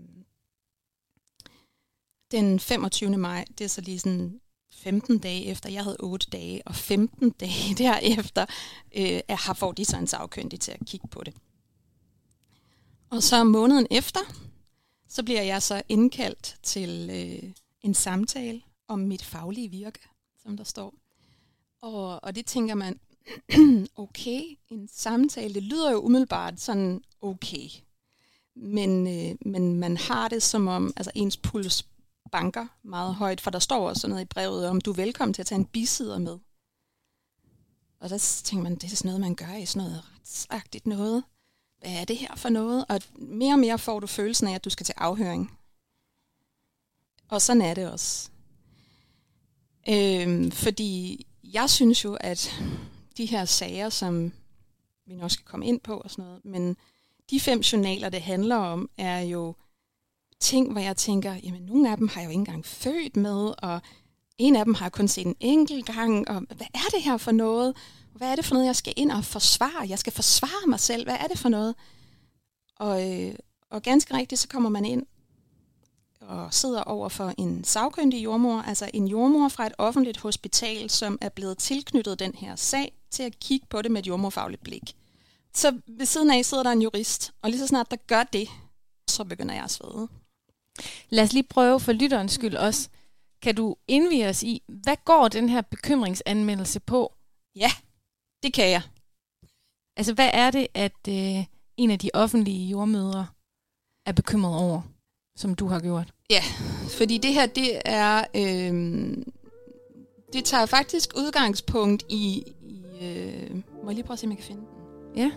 den femogtyvende maj, det er så lige sådan femten dage efter, jeg havde otte dage, og femten dage derefter øh, har får de så en sagkyndig til at kigge på det. Og så måneden efter, så bliver jeg så indkaldt til øh, en samtale om mit faglige virke, som der står. Og, og det tænker man, okay, en samtale, det lyder jo umiddelbart sådan okay. Men, øh, men man har det som om, altså ens puls banker meget højt, for der står også noget i brevet om, du er velkommen til at tage en bisider med. Og der tænker man, det er sådan noget, man gør i sådan noget retsagtigt noget. hvad er det her for noget? Og mere og mere får du følelsen af, at du skal til afhøring. Og sådan er det også. Øhm, fordi jeg synes jo, at de her sager, som vi nok skal komme ind på og sådan noget, men de fem journaler, det handler om, er jo ting, hvor jeg tænker, jamen nogle af dem har jeg jo ikke engang født med, og en af dem har jeg kun set en enkelt gang, og hvad er det her for noget? Hvad er det for noget, jeg skal ind og forsvare? Jeg skal forsvare mig selv. Hvad er det for noget? Og, øh, og ganske rigtigt, så kommer man ind og sidder over for en sagkyndig jordmor, altså en jordmor fra et offentligt hospital, som er blevet tilknyttet den her sag til at kigge på det med et jordmorfagligt blik. Så ved siden af sidder der en jurist, og lige så snart der gør det, så begynder jeg at svede. Lad os lige prøve for lytterens skyld også. Kan du indvie os i, hvad går den her bekymringsanmeldelse på? Ja, det kan jeg. Altså, hvad er det, at øh, en af de offentlige jordmødre er bekymret over, som du har gjort? Ja, fordi det her, det er, øh, det tager faktisk udgangspunkt i, i øh, må jeg lige prøve at se, om jeg kan finde den? Ja.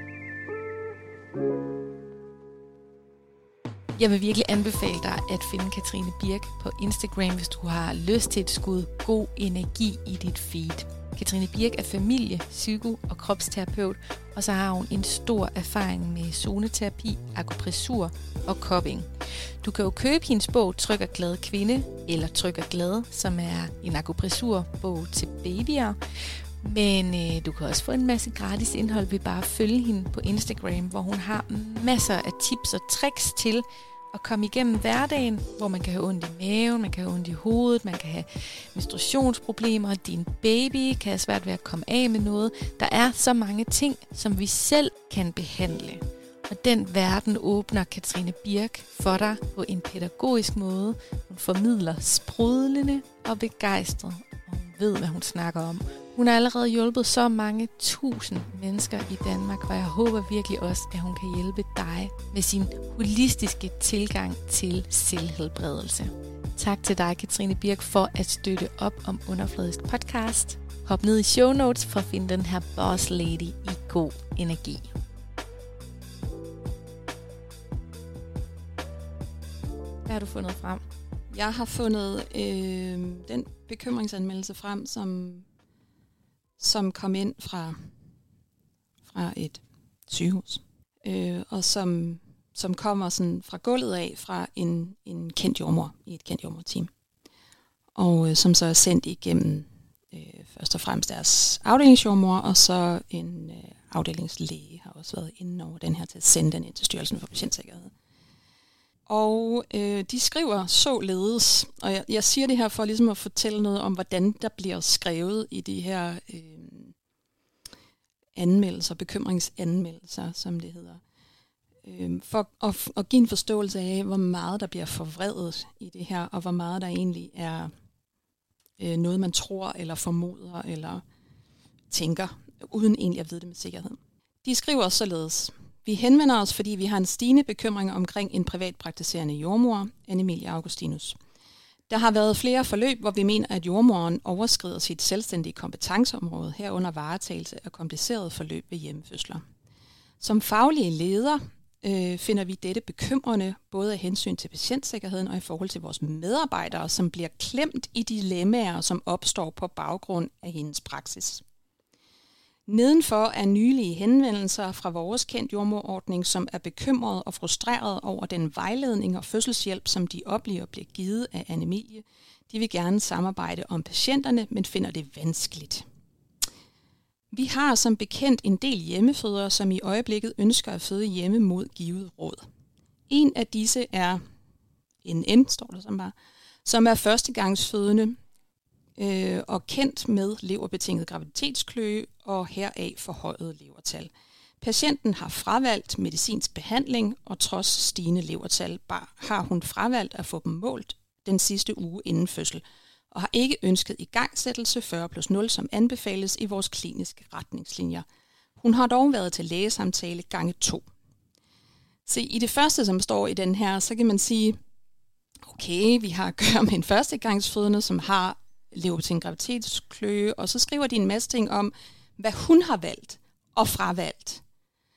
Jeg vil virkelig anbefale dig at finde Katrine Birk på Instagram, hvis du har lyst til et skud god energi i dit feed. Katrine Birk er familie-, psyko- og kropsterapeut, og så har hun en stor erfaring med zoneterapi, akupressur og cupping. Du kan jo købe hendes bog Tryg og Glad Kvinde, eller Tryg og Glad, som er en akupressurbog til babyer. Men øh, du kan også få en masse gratis indhold ved bare at følge hende på Instagram, hvor hun har masser af tips og tricks til at komme igennem hverdagen, hvor man kan have ondt i maven, man kan have ondt i hovedet, man kan have menstruationsproblemer, din baby kan have svært ved at komme af med noget. Der er så mange ting, som vi selv kan behandle. Og den verden åbner Katrine Birk for dig på en pædagogisk måde. Hun formidler sprudlende og begejstret, og hun ved, hvad hun snakker om. Hun har allerede hjulpet så mange tusind mennesker i Danmark, og jeg håber virkelig også, at hun kan hjælpe dig med sin holistiske tilgang til selvhelbredelse. Tak til dig, Katrine Birk, for at støtte op om Underfladisk podcast. Hop ned i show notes for at finde den her boss lady i god energi. Hvad har du fundet frem? Jeg har fundet øh, den bekymringsanmeldelse frem, som... som kom ind fra, fra et sygehus, øh, og som, som kommer sådan fra gulvet af fra en, en kendt jordmor i et kendt jordmorteam, og øh, som så er sendt igennem øh, først og fremmest deres afdelingsjordmor, og så en øh, afdelingslæge har også været inde over den her til at sende den ind til Styrelsen for Patientsikkerhed. Og øh, de skriver således, og jeg, jeg siger det her for ligesom at fortælle noget om, hvordan der bliver skrevet i de her øh, anmeldelser, bekymringsanmeldelser, som det hedder. Øh, for at, at give en forståelse af, hvor meget der bliver forvredet i det her, og hvor meget der egentlig er øh, noget, man tror, eller formoder, eller tænker, uden egentlig at vide det med sikkerhed. De skriver således: vi henvender os, fordi vi har en stigende bekymring omkring en privatpraktiserende jordmor, Anne-Emilie Augustinus. Der har været flere forløb, hvor vi mener, at jordmoren overskrider sit selvstændige kompetenceområde herunder varetagelse af komplicerede forløb ved hjemmefødsler. Som faglige leder øh, finder vi dette bekymrende, både af hensyn til patientsikkerheden og i forhold til vores medarbejdere, som bliver klemt i dilemmaer, som opstår på baggrund af hendes praksis. Nedenfor er nylige henvendelser fra vores kendt jordmorordning, som er bekymret og frustreret over den vejledning og fødselshjælp, som de oplever bliver givet af Anne-Emilie. De vil gerne samarbejde om patienterne, men finder det vanskeligt. Vi har som bekendt en del hjemmefødere, som i øjeblikket ønsker at føde hjemme mod givet råd. En af disse er en N, står der som bare, som er førstegangsfødende øh, og kendt med leverbetinget graviditetskløe og heraf forhøjet levertal. Patienten har fravalgt medicinsk behandling, og trods stigende levertal har hun fravalgt at få dem målt den sidste uge inden fødsel, og har ikke ønsket igangsættelse fyrre plus nul, som anbefales i vores kliniske retningslinjer. Hun har dog været til lægesamtale gange to. Så i det første, som står i den her, så kan man sige, okay, vi har at gøre med en førstegangsfødende, som har leverbetinget graviditetskløe, og så skriver de en masse ting om, hvad hun har valgt og fravalgt.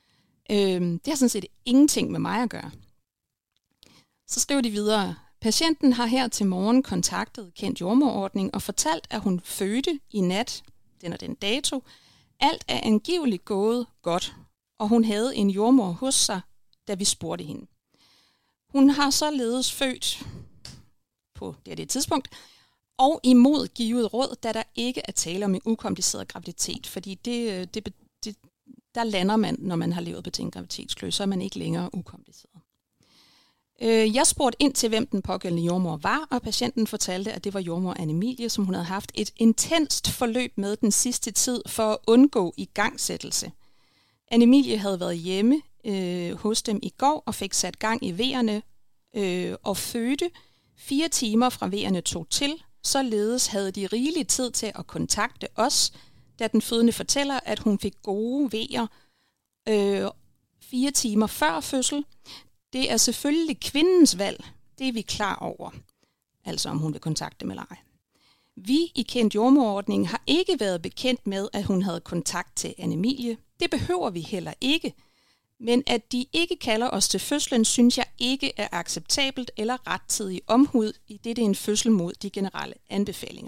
Øh, det har sådan set ingenting med mig at gøre. Så skriver de videre, patienten har her til morgen kontaktet kendt jordmorordning og fortalt, at hun fødte i nat, den og den dato. Alt er angiveligt gået godt, og hun havde en jordmor hos sig, da vi spurgte hende. Hun har således født på det, det tidspunkt, og imod givet råd, da der ikke er tale om en ukompliceret graviditet, fordi det, det, det, der lander man, når man har levet betinget graviditetskløe, så er man ikke længere ukompliceret. Jeg spurgte ind til, hvem den pågældende jordmor var, og patienten fortalte, at det var jordmor Anne-Emilie, som hun havde haft et intenst forløb med den sidste tid for at undgå igangsættelse. Anne-Emilie havde været hjemme øh, hos dem i går og fik sat gang i vejerne øh, og fødte fire timer fra vejerne tog til. Således havde de rigelig tid til at kontakte os, da den fødende fortæller, at hun fik gode vejer øh, fire timer før fødsel. Det er selvfølgelig kvindens valg, det er vi klar over, altså om hun vil kontakte dem eller ej. Vi i kendt jordmorordningen har ikke været bekendt med, at hun havde kontakt til Anne-Emilie. Det behøver vi heller ikke. Men at de ikke kalder os til fødslen, synes jeg ikke er acceptabelt eller rettidig omhud, i det det er en fødsel mod de generelle anbefalinger.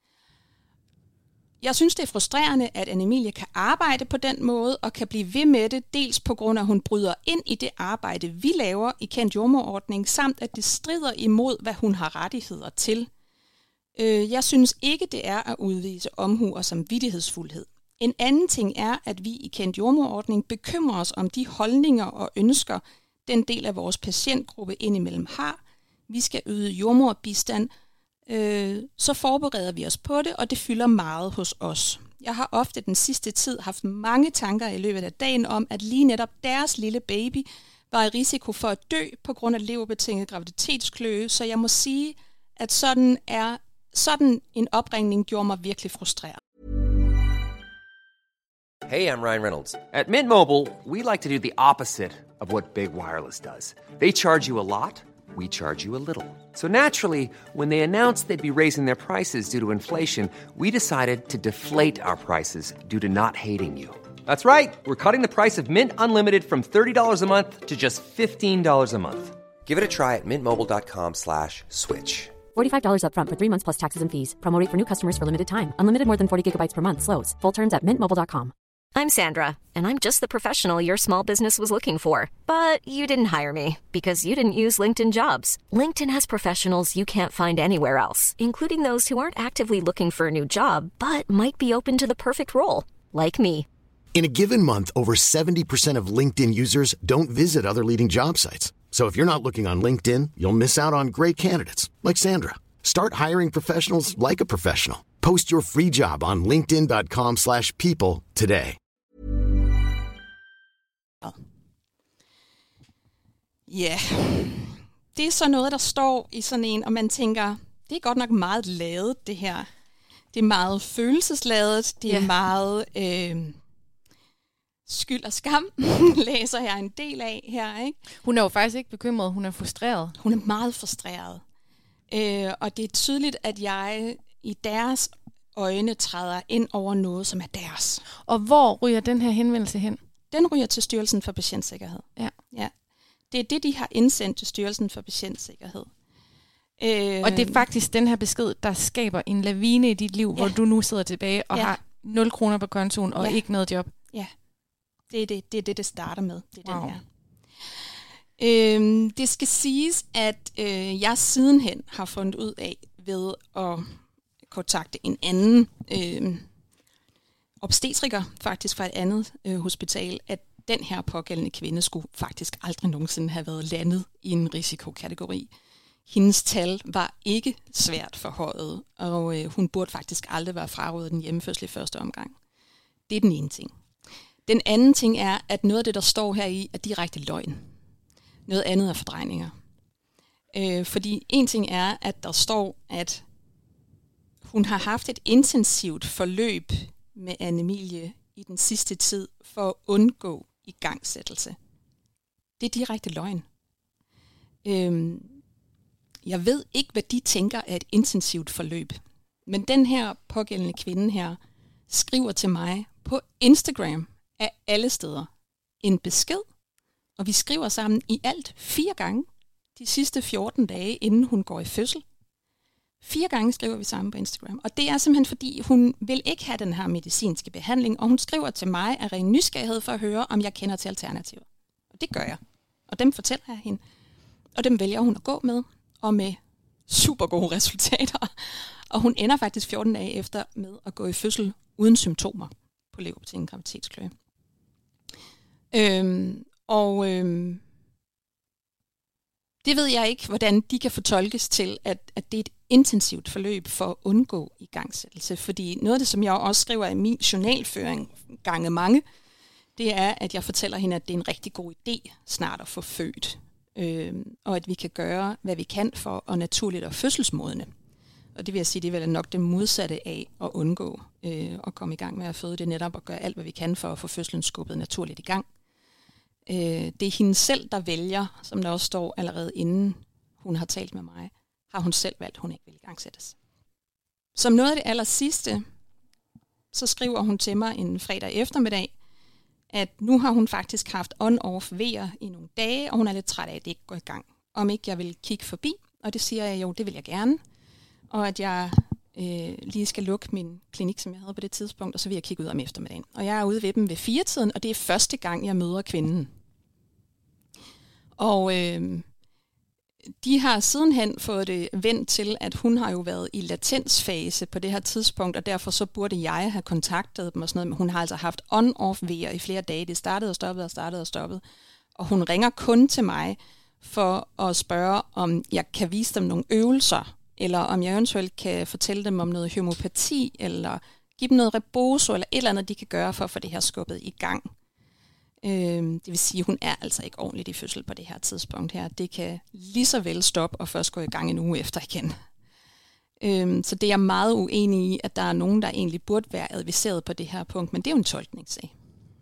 Jeg synes, det er frustrerende, at Anne-Emilie kan arbejde på den måde og kan blive ved med det, dels på grund af, at hun bryder ind i det arbejde, vi laver i kendt jordmorordning, samt at det strider imod, hvad hun har rettigheder til. Jeg synes ikke, det er at udvise omhu og samvittighedsfuldhed. En anden ting er, at vi i kendt jordmorordning bekymrer os om de holdninger og ønsker, den del af vores patientgruppe indimellem har. Vi skal yde jordmorbistand, øh, så forbereder vi os på det, og det fylder meget hos os. Jeg har ofte den sidste tid haft mange tanker i løbet af dagen om, at lige netop deres lille baby var i risiko for at dø på grund af leverbetinget graviditetskløe, så jeg må sige, at sådan, er, sådan en opringning gjorde mig virkelig frustreret. Hey, I'm Ryan Reynolds. At Mint Mobile, we like to do the opposite of what Big Wireless does. They charge you a lot, we charge you a little. So naturally, when they announced they'd be raising their prices due to inflation, we decided to deflate our prices due to not hating you. That's right. We're cutting the price of Mint Unlimited from thirty dollars a month to just fifteen dollars a month. Give it a try at mintmobile.com slash switch. forty-five dollars up front for three months plus taxes and fees. Promo rate for new customers for limited time. Unlimited more than forty gigabytes per month. Slows full terms at mint mobile dot com. I'm Sandra, and I'm just the professional your small business was looking for. But you didn't hire me because you didn't use LinkedIn Jobs. LinkedIn has professionals you can't find anywhere else, including those who aren't actively looking for a new job, but might be open to the perfect role, like me. In a given month, over seventy percent of LinkedIn users don't visit other leading job sites. So if you're not looking on LinkedIn, you'll miss out on great candidates like Sandra. Start hiring professionals like a professional. Post your free job on linkedin dot com slash people today. Ja, yeah. Det er så noget, der står i sådan en, og man tænker, det er godt nok meget ladet, det her. Det er meget følelsesladet, det er yeah. meget øh, skyld og skam, læser jeg en del af her, ikke? Hun er jo faktisk ikke bekymret, hun er frustreret. Hun er meget frustreret. Øh, og det er tydeligt, at jeg i deres øjne træder ind over noget, som er deres. Og hvor ryger den her henvendelse hen? Den ryger til Styrelsen for Patientsikkerhed. Ja. Ja. Det er det, de har indsendt til Styrelsen for Patientsikkerhed. Øh, og det er faktisk den her besked, der skaber en lavine i dit liv, ja. Hvor du nu sidder tilbage og ja. Har nul kroner på kontoen og ja. Ikke noget job. Ja, det er det, det, er det, det starter med. Det er wow. den her. Øh, det skal siges, at øh, jeg sidenhen har fundet ud af ved at kontakte en anden øh, obstetriker, faktisk fra et andet øh, hospital, at den her pågældende kvinde skulle faktisk aldrig nogensinde have været landet i en risikokategori. Hendes tal var ikke svært forhøjet, og øh, hun burde faktisk aldrig være frarådet den hjemmefødsel i første omgang. Det er den ene ting. Den anden ting er, at noget af det, der står her i, er direkte løgn. Noget andet er fordrejninger. Øh, fordi en ting er, at der står, at hun har haft et intensivt forløb med Anne-Emilie i den sidste tid for at undgå igangsættelse. Det er direkte løgn. Øhm, jeg ved ikke, hvad de tænker er et intensivt forløb. Men den her pågældende kvinde her skriver til mig på Instagram af alle steder. en besked, og vi skriver sammen i alt fire gange de sidste fjorten dage, inden hun går i fødsel. Fire gange skriver vi sammen på Instagram, og det er simpelthen fordi, hun vil ikke have den her medicinske behandling, og hun skriver til mig af ren nysgerrighed for at høre, om jeg kender til alternativer. Og det gør jeg, og dem fortæller jeg hende, og dem vælger hun at gå med, og med super gode resultater. Og hun ender faktisk fjorten dage efter med at gå i fødsel uden symptomer på leverpostej graviditetskløe. Øhm, og øhm, det ved jeg ikke, hvordan de kan fortolkes til, at, at det er et intensivt forløb for at undgå igangsættelse. Fordi noget af det, som jeg også skriver i min journalføring gange mange, det er, at jeg fortæller hende, at det er en rigtig god idé snart at få født. Øhm, og at vi kan gøre, hvad vi kan for at naturligt og fødselsmodne. Og det vil jeg sige, det er vel nok det modsatte af at undgå øh, at komme i gang med at føde. Det netop at gøre alt, hvad vi kan for at få fødslen skubbet naturligt i gang. Øh, det er hende selv, der vælger, som der også står allerede inden hun har talt med mig, har hun selv valgt, hun ikke vil i gang sættes. Som noget af det aller sidste, så skriver hun til mig en fredag eftermiddag, at nu har hun faktisk haft on-off vejer i nogle dage, og hun er lidt træt af, at det ikke går i gang. Om ikke jeg vil kigge forbi, og det siger jeg jo, det vil jeg gerne. Og at jeg øh, lige skal lukke min klinik, som jeg havde på det tidspunkt, og så vil jeg kigge ud om eftermiddagen. Og jeg er ude ved dem ved firetiden, og det er første gang, jeg møder kvinden. Og øh, de har sidenhen fået det vendt til, at hun har jo været i latensfase på det her tidspunkt, og derfor så burde jeg have kontaktet dem og sådan noget. Men hun har altså haft on-off vejer i flere dage. Det startede og stoppede og startede og stoppede. Og hun ringer kun til mig for at spørge, om jeg kan vise dem nogle øvelser, eller om jeg eventuelt kan fortælle dem om noget homøopati, eller give dem noget rebozo, eller et eller andet, de kan gøre for at få det her skubbet i gang. Øh, det vil sige, at hun er altså ikke ordentligt i fødsel på det her tidspunkt her. Det kan lige så vel stoppe og først gå i gang en uge efter igen. Øh, så det er jeg meget uenig i, at der er nogen, der egentlig burde være adviseret på det her punkt, men det er jo en tolkningssag.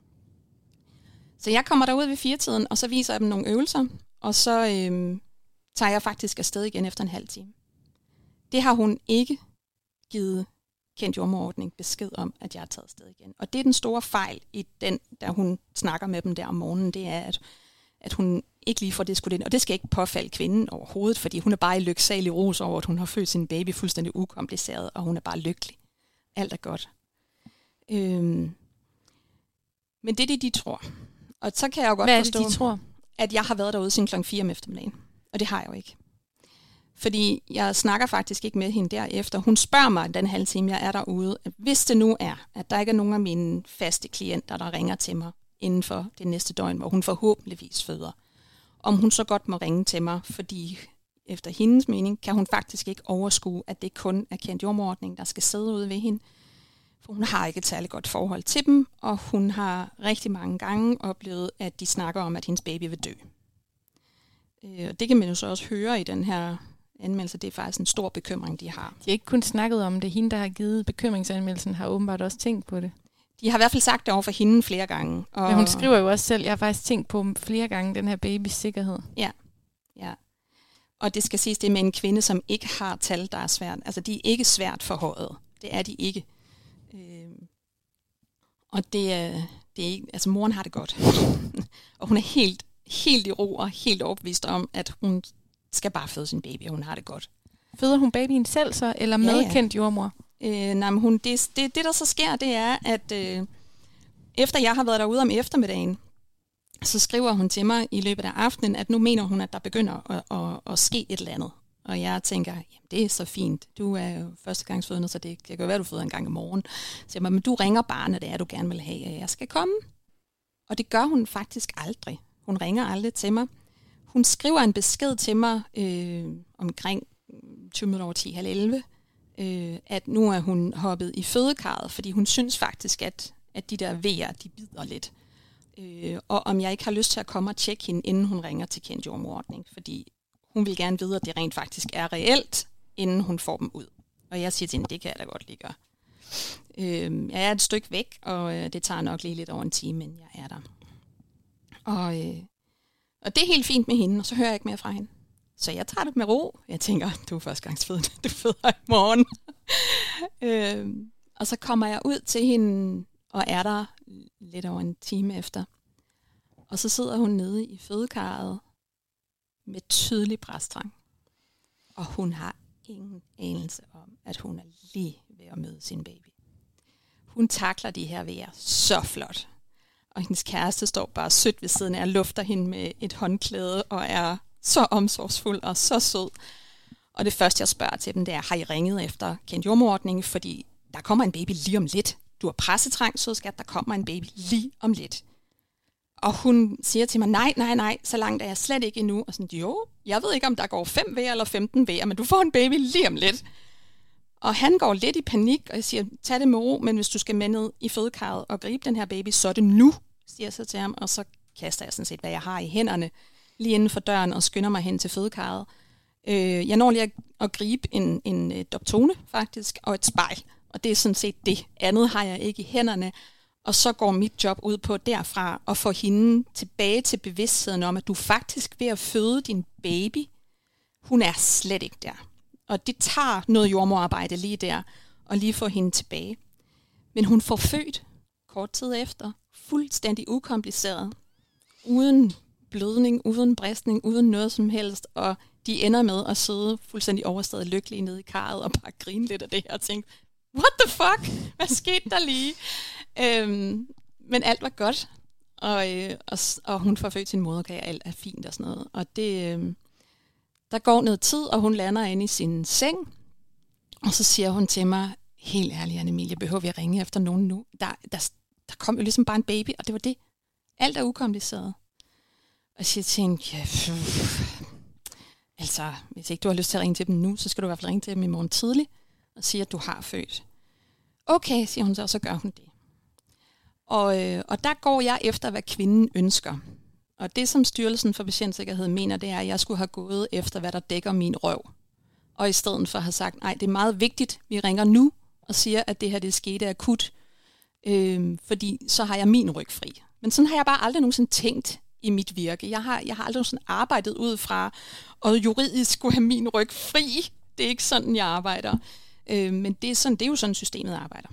Så jeg kommer derud ved firetiden, og så viser jeg dem nogle øvelser, og så øh, tager jeg faktisk afsted igen efter en halv time. Det har hun ikke givet kendt jordmorordning besked om, at jeg er taget afsted igen. Og det er den store fejl i den, der hun snakker med dem der om morgenen, det er, at, at hun ikke lige får det skudt ind. Og det skal ikke påfalde kvinden overhovedet, fordi hun er bare i lyksalig ros over, at hun har født sin baby fuldstændig ukompliceret, og hun er bare lykkelig. Alt er godt. Øhm. Men det er det, de tror. Og så kan jeg jo godt Hvad forstå, det, de tror? at jeg har været derude siden klokken fire om eftermiddagen. Og det har jeg jo ikke. Fordi jeg snakker faktisk ikke med hende derefter. Hun spørger mig den halve time, jeg er derude, at hvis det nu er, at der ikke er nogen af mine faste klienter, der ringer til mig inden for det næste døgn, hvor hun forhåbentligvis føder, om hun så godt må ringe til mig, fordi efter hendes mening kan hun faktisk ikke overskue, at det kun er kendt jordmorordning, der skal sidde ude ved hende. For hun har ikke et særligt godt forhold til dem, og hun har rigtig mange gange oplevet, at de snakker om, at hendes baby vil dø. Og det kan man jo så også høre i den her anmeldelse. Det er faktisk en stor bekymring, de har. De har ikke kun snakket om det. Hende, der har givet bekymringsanmeldelsen, har åbenbart også tænkt på det. De har i hvert fald sagt det over for hende flere gange. Og men hun skriver jo også selv, jeg har faktisk tænkt på flere gange den her babys sikkerhed. Ja, ja. Og det skal siges, det er med en kvinde, som ikke har tal, der er svært. Altså, de er ikke svært forhøjet. Det er de ikke. Øh, og det er, det er ikke, altså moren har det godt. Og hun er helt, helt i ro og helt overbevist om, at hun skal bare føde sin baby, og hun har det godt. Føder hun babyen selv så, eller med ja, ja. kendt jordmor? Øh, nej, men hun, det, det, det, der så sker, det er, at øh, efter jeg har været derude om eftermiddagen, så skriver hun til mig i løbet af aftenen, at nu mener hun, at der begynder at, at, at ske et eller andet. Og jeg tænker, jamen det er så fint. Du er jo førstegangsfødende, så det, det kan jo være, du føder en gang i morgen. Så jeg, men du ringer bare, når det er, du gerne vil have, at jeg skal komme. Og det gør hun faktisk aldrig. Hun ringer aldrig til mig. Hun skriver en besked til mig øh, omkring tyve minutter over ti, halv elleve, øh, at nu er hun hoppet i fødekarret, fordi hun synes faktisk, at, at de der vejer, de bider lidt. Øh, og om jeg ikke har lyst til at komme og tjekke hende, inden hun ringer til kendt jordmorordning, fordi hun vil gerne vide, at det rent faktisk er reelt, inden hun får dem ud. Og jeg siger til hende, det kan jeg da godt lige gøre. Øh, jeg er et stykke væk, og øh, det tager nok lige lidt over en time, men jeg er der. Og, øh, og det er helt fint med hende, og så hører jeg ikke mere fra hende. Så jeg tager det med ro. Jeg tænker, du er førstegangsfødende, du føder i morgen. øh, og så kommer jeg ud til hende, og er der lidt over en time efter. Og så sidder hun nede i fødekarret med tydelig brysttrang. Og hun har ingen anelse om, at hun er lige ved at møde sin baby. Hun takler de her vejer så flot. Og hendes kæreste står bare sødt ved siden af og lufter hende med et håndklæde og er så omsorgsfuld og så sød. Og det første, jeg spørger til dem, det er, har I ringet efter kendt jordmorordning? Fordi der kommer en baby lige om lidt. Du har pressetrang, så skat, der kommer en baby lige om lidt. Og hun siger til mig, nej, nej, nej, så langt er jeg slet ikke endnu. Og sådan, jo, jeg ved ikke, om der går fem vejer eller femten vejer, men du får en baby lige om lidt. Og han går lidt i panik, og jeg siger, tag det med ro, men hvis du skal med ned i fødekarret og gribe den her baby, så er det nu, siger jeg så til ham. Og så kaster jeg sådan set, hvad jeg har i hænderne, lige inden for døren og skynder mig hen til fødekarret. Øh, jeg når lige at, at gribe en, en Doptone, faktisk, og et spejl. Og det er sådan set det. Andet har jeg ikke i hænderne. Og så går mit job ud på derfra at få hende tilbage til bevidstheden om, at du faktisk ved at føde din baby, hun er slet ikke der. Og det tager noget jordmorarbejde lige der, og lige få hende tilbage. Men hun får født kort tid efter, fuldstændig ukompliceret, uden blødning, uden bristning, uden noget som helst, og de ender med at sidde fuldstændig overstadig lykkelige nede i karret og bare grine lidt af det her og tænke, what the fuck? Hvad skete der lige? Øhm, men alt var godt, og, øh, og, og hun får født sin moderkage, alt er fint og sådan noget. Og det, øh, der går noget tid, og hun lander inde i sin seng, og så siger hun til mig, helt ærligt, Anne-Emilie, behøver vi at ringe efter nogen nu? Der, der, der kom jo ligesom bare en baby, og det var det. Alt er ukompliceret. Og jeg siger til hende, ja, pff, altså, hvis ikke du har lyst til at ringe til dem nu, så skal du i hvert fald ringe til dem i morgen tidlig, og sige, at du har født. Okay, siger hun så, og så gør hun det. Og, øh, og der går jeg efter, hvad kvinden ønsker. Og det, som Styrelsen for Patientsikkerhed mener, det er, at jeg skulle have gået efter, hvad der dækker min røv. Og i stedet for at have sagt, nej, det er meget vigtigt, vi ringer nu og siger, at det her det skete akut, øh, fordi så har jeg min ryg fri. Men sådan har jeg bare aldrig nogensinde tænkt i mit virke. Jeg har, jeg har aldrig nogensinde arbejdet ud fra, og juridisk skulle have min ryg fri. Det er ikke sådan, jeg arbejder. Øh, men det er, sådan, det er jo sådan, systemet arbejder.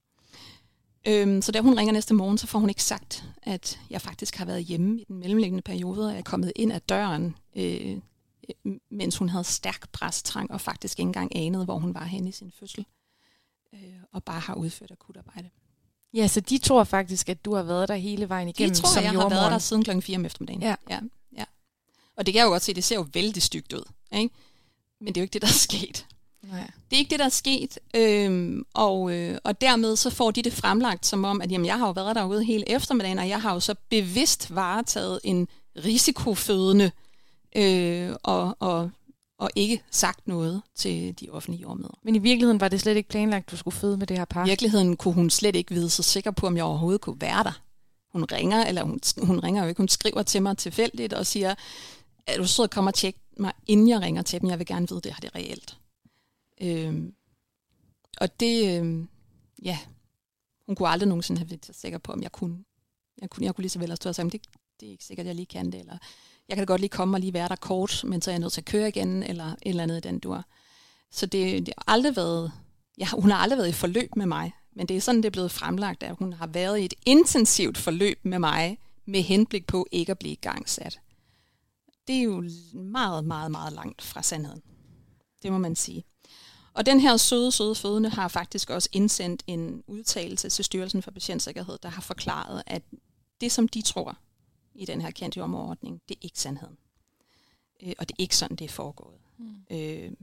Øh, så da hun ringer næste morgen, så får hun ikke sagt, at jeg faktisk har været hjemme i den mellemliggende periode, og jeg er kommet ind ad døren, øh, mens hun havde stærk presstrang, og faktisk ikke engang anede, hvor hun var henne i sin fødsel, øh, og bare har udført akutarbejde. Ja, så de tror faktisk, at du har været der hele vejen igennem som jordmor. De tror, jeg har været der siden klokken fire om eftermiddagen. Ja. Ja, ja. Og det kan jeg jo godt se, det ser jo vældig stygt ud, ikke? Men det er jo ikke det, der er sket. Nej. Det er ikke det, der er sket, øhm, og, øh, og dermed så får de det fremlagt som om, at jamen, jeg har jo været derude hele eftermiddagen, og jeg har jo så bevidst varetaget en risikofødende, øh, og, og, og ikke sagt noget til de offentlige jordmødre. Men i virkeligheden var det slet ikke planlagt, at du skulle føde med det her par? I virkeligheden kunne hun slet ikke vide sig sikker på, om jeg overhovedet kunne være der. Hun ringer, eller hun, hun ringer jo ikke, hun skriver til mig tilfældigt og siger, at du så kommer og tjekke mig, inden jeg ringer til dem, jeg vil gerne vide, det har det reelt. Øhm, og det, øhm, ja, hun kunne aldrig nogensinde have været sikker på, om jeg kunne. Jeg kunne, jeg kunne lige så vel have stået og sagt, det, det er ikke sikkert, jeg lige kan det, eller jeg kan da godt lige komme og lige være der kort, men så er jeg nødt til at køre igen, eller et eller andet i den dur. Så det, det har aldrig været, ja, hun har aldrig været i forløb med mig, men det er sådan, det er blevet fremlagt, at hun har været i et intensivt forløb med mig, med henblik på ikke at blive igangsat. Det er jo meget, meget, meget langt fra sandheden. Det må man sige. Og den her søde, søde fødende har faktisk også indsendt en udtalelse til Styrelsen for Patientsikkerhed, der har forklaret, at det, som de tror i den her kendte jordmorordning, det er ikke sandheden. Øh, og det er ikke sådan, det er foregået. Mm. Øh,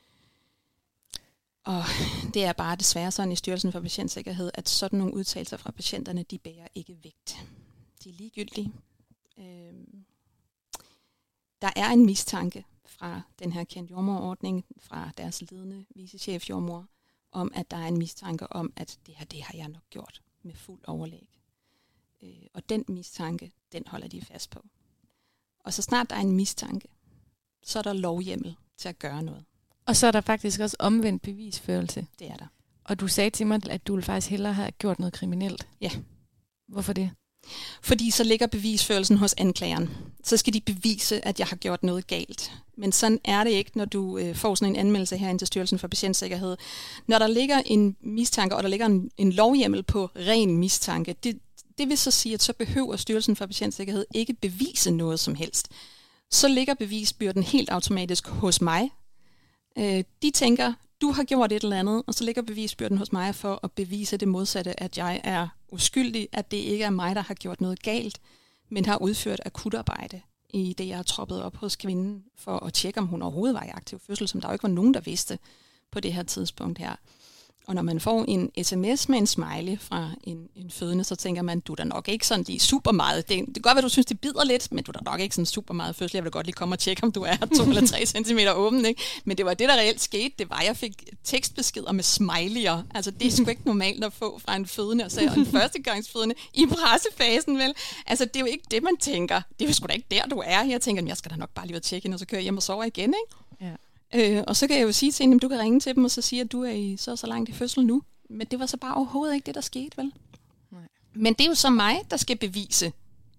og det er bare desværre sådan i Styrelsen for Patientsikkerhed, at sådan nogle udtalelser fra patienterne, de bærer ikke vægt. De er ligegyldige. Øh, der er en mistanke fra den her kendte jordmorordning, fra deres ledende vicechef jordmor, om at der er en mistanke om, at det her, det har jeg nok gjort med fuld overlæg. Øh, og den mistanke, den holder de fast på. Og så snart der er en mistanke, så er der lovhjemmel til at gøre noget. Og så er der faktisk også omvendt bevisførelse. Det er der. Og du sagde til mig, at du ville faktisk hellere have gjort noget kriminelt. Ja. Hvorfor det? Fordi så ligger bevisførelsen hos anklageren. Så skal de bevise, at jeg har gjort noget galt. Men sådan er det ikke, når du øh, får sådan en anmeldelse herinde til Styrelsen for Patientsikkerhed. Når der ligger en mistanke, og der ligger en, en lovhjemmel på ren mistanke, det, det det vil så sige, at så behøver Styrelsen for Patientsikkerhed ikke bevise noget som helst. Så ligger bevisbyrden helt automatisk hos mig. Øh, de tænker, du har gjort et eller andet, og så ligger bevisbyrden hos mig for at bevise det modsatte, at jeg er uskyldig, at det ikke er mig, der har gjort noget galt, men har udført akutarbejde i det, jeg har troppet op hos kvinden, for at tjekke, om hun overhovedet var i aktiv fødsel, som der jo ikke var nogen, der vidste på det her tidspunkt her. Og når man får en sms med en smiley fra en, en fødende, så tænker man, du er da nok ikke sådan lige super meget. Det, det kan godt være, du synes, det bider lidt, men du er da nok ikke sådan super meget fødsel. Jeg vil godt lige komme og tjekke, om du er to eller tre centimeter åben, ikke? Men det var det, der reelt skete. Det var, at jeg fik tekstbeskeder med smiley'er. Altså, det er sgu ikke normalt at få fra en fødende, og så en førstegangsfødende i pressefasen, vel? Altså, det er jo ikke det, man tænker. Det er jo sgu da ikke der, du er. Jeg tænker, jeg skal da nok bare lige ud og tjekke ind, og så kører jeg hjem og sover igen, ikke? Ja. Øh, og så kan jeg jo sige til hende, at du kan ringe til dem og så sige, at du er i så så langt i fødsel nu. Men det var så bare overhovedet ikke det, der skete, vel? Nej. Men det er jo så mig, der skal bevise,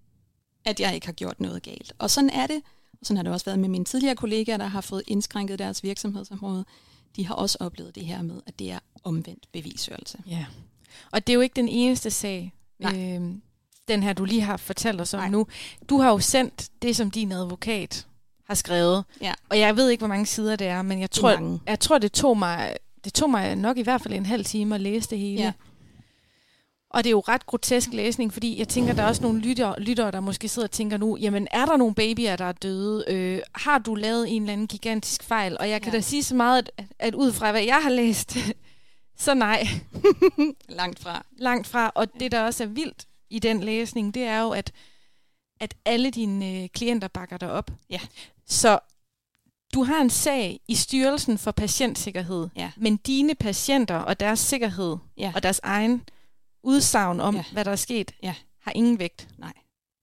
at jeg ikke har gjort noget galt. Og sådan er det. Og sådan har det også været med mine tidligere kollegaer, der har fået indskrænket deres virksomhedsområde. De har også oplevet det her med, at det er omvendt bevisførelse. Ja. Og det er jo ikke den eneste sag, øhm, den her, du lige har fortalt os om Nej. nu. Du har jo sendt det, som din advokat har skrevet. Ja. Og jeg ved ikke, hvor mange sider det er, men jeg tror, jeg, jeg tror det tog mig det tog mig nok i hvert fald en halv time at læse det hele. Ja. Og det er jo ret grotesk læsning, fordi jeg tænker, der er også nogle lyttere, lyttere der måske sidder og tænker nu, jamen er der nogle babyer, der er døde? Øh, har du lavet en eller anden gigantisk fejl? Og jeg kan ja. da sige så meget, at, at ud fra, hvad jeg har læst, så nej. Langt fra. Langt fra. Og det, der også er vildt i den læsning, det er jo, at, at alle dine øh, klienter bakker dig op. Ja. Så du har en sag i Styrelsen for Patientsikkerhed, ja. men dine patienter og deres sikkerhed ja. og deres egen udsagn om, ja. hvad der er sket, ja. har ingen vægt. Nej.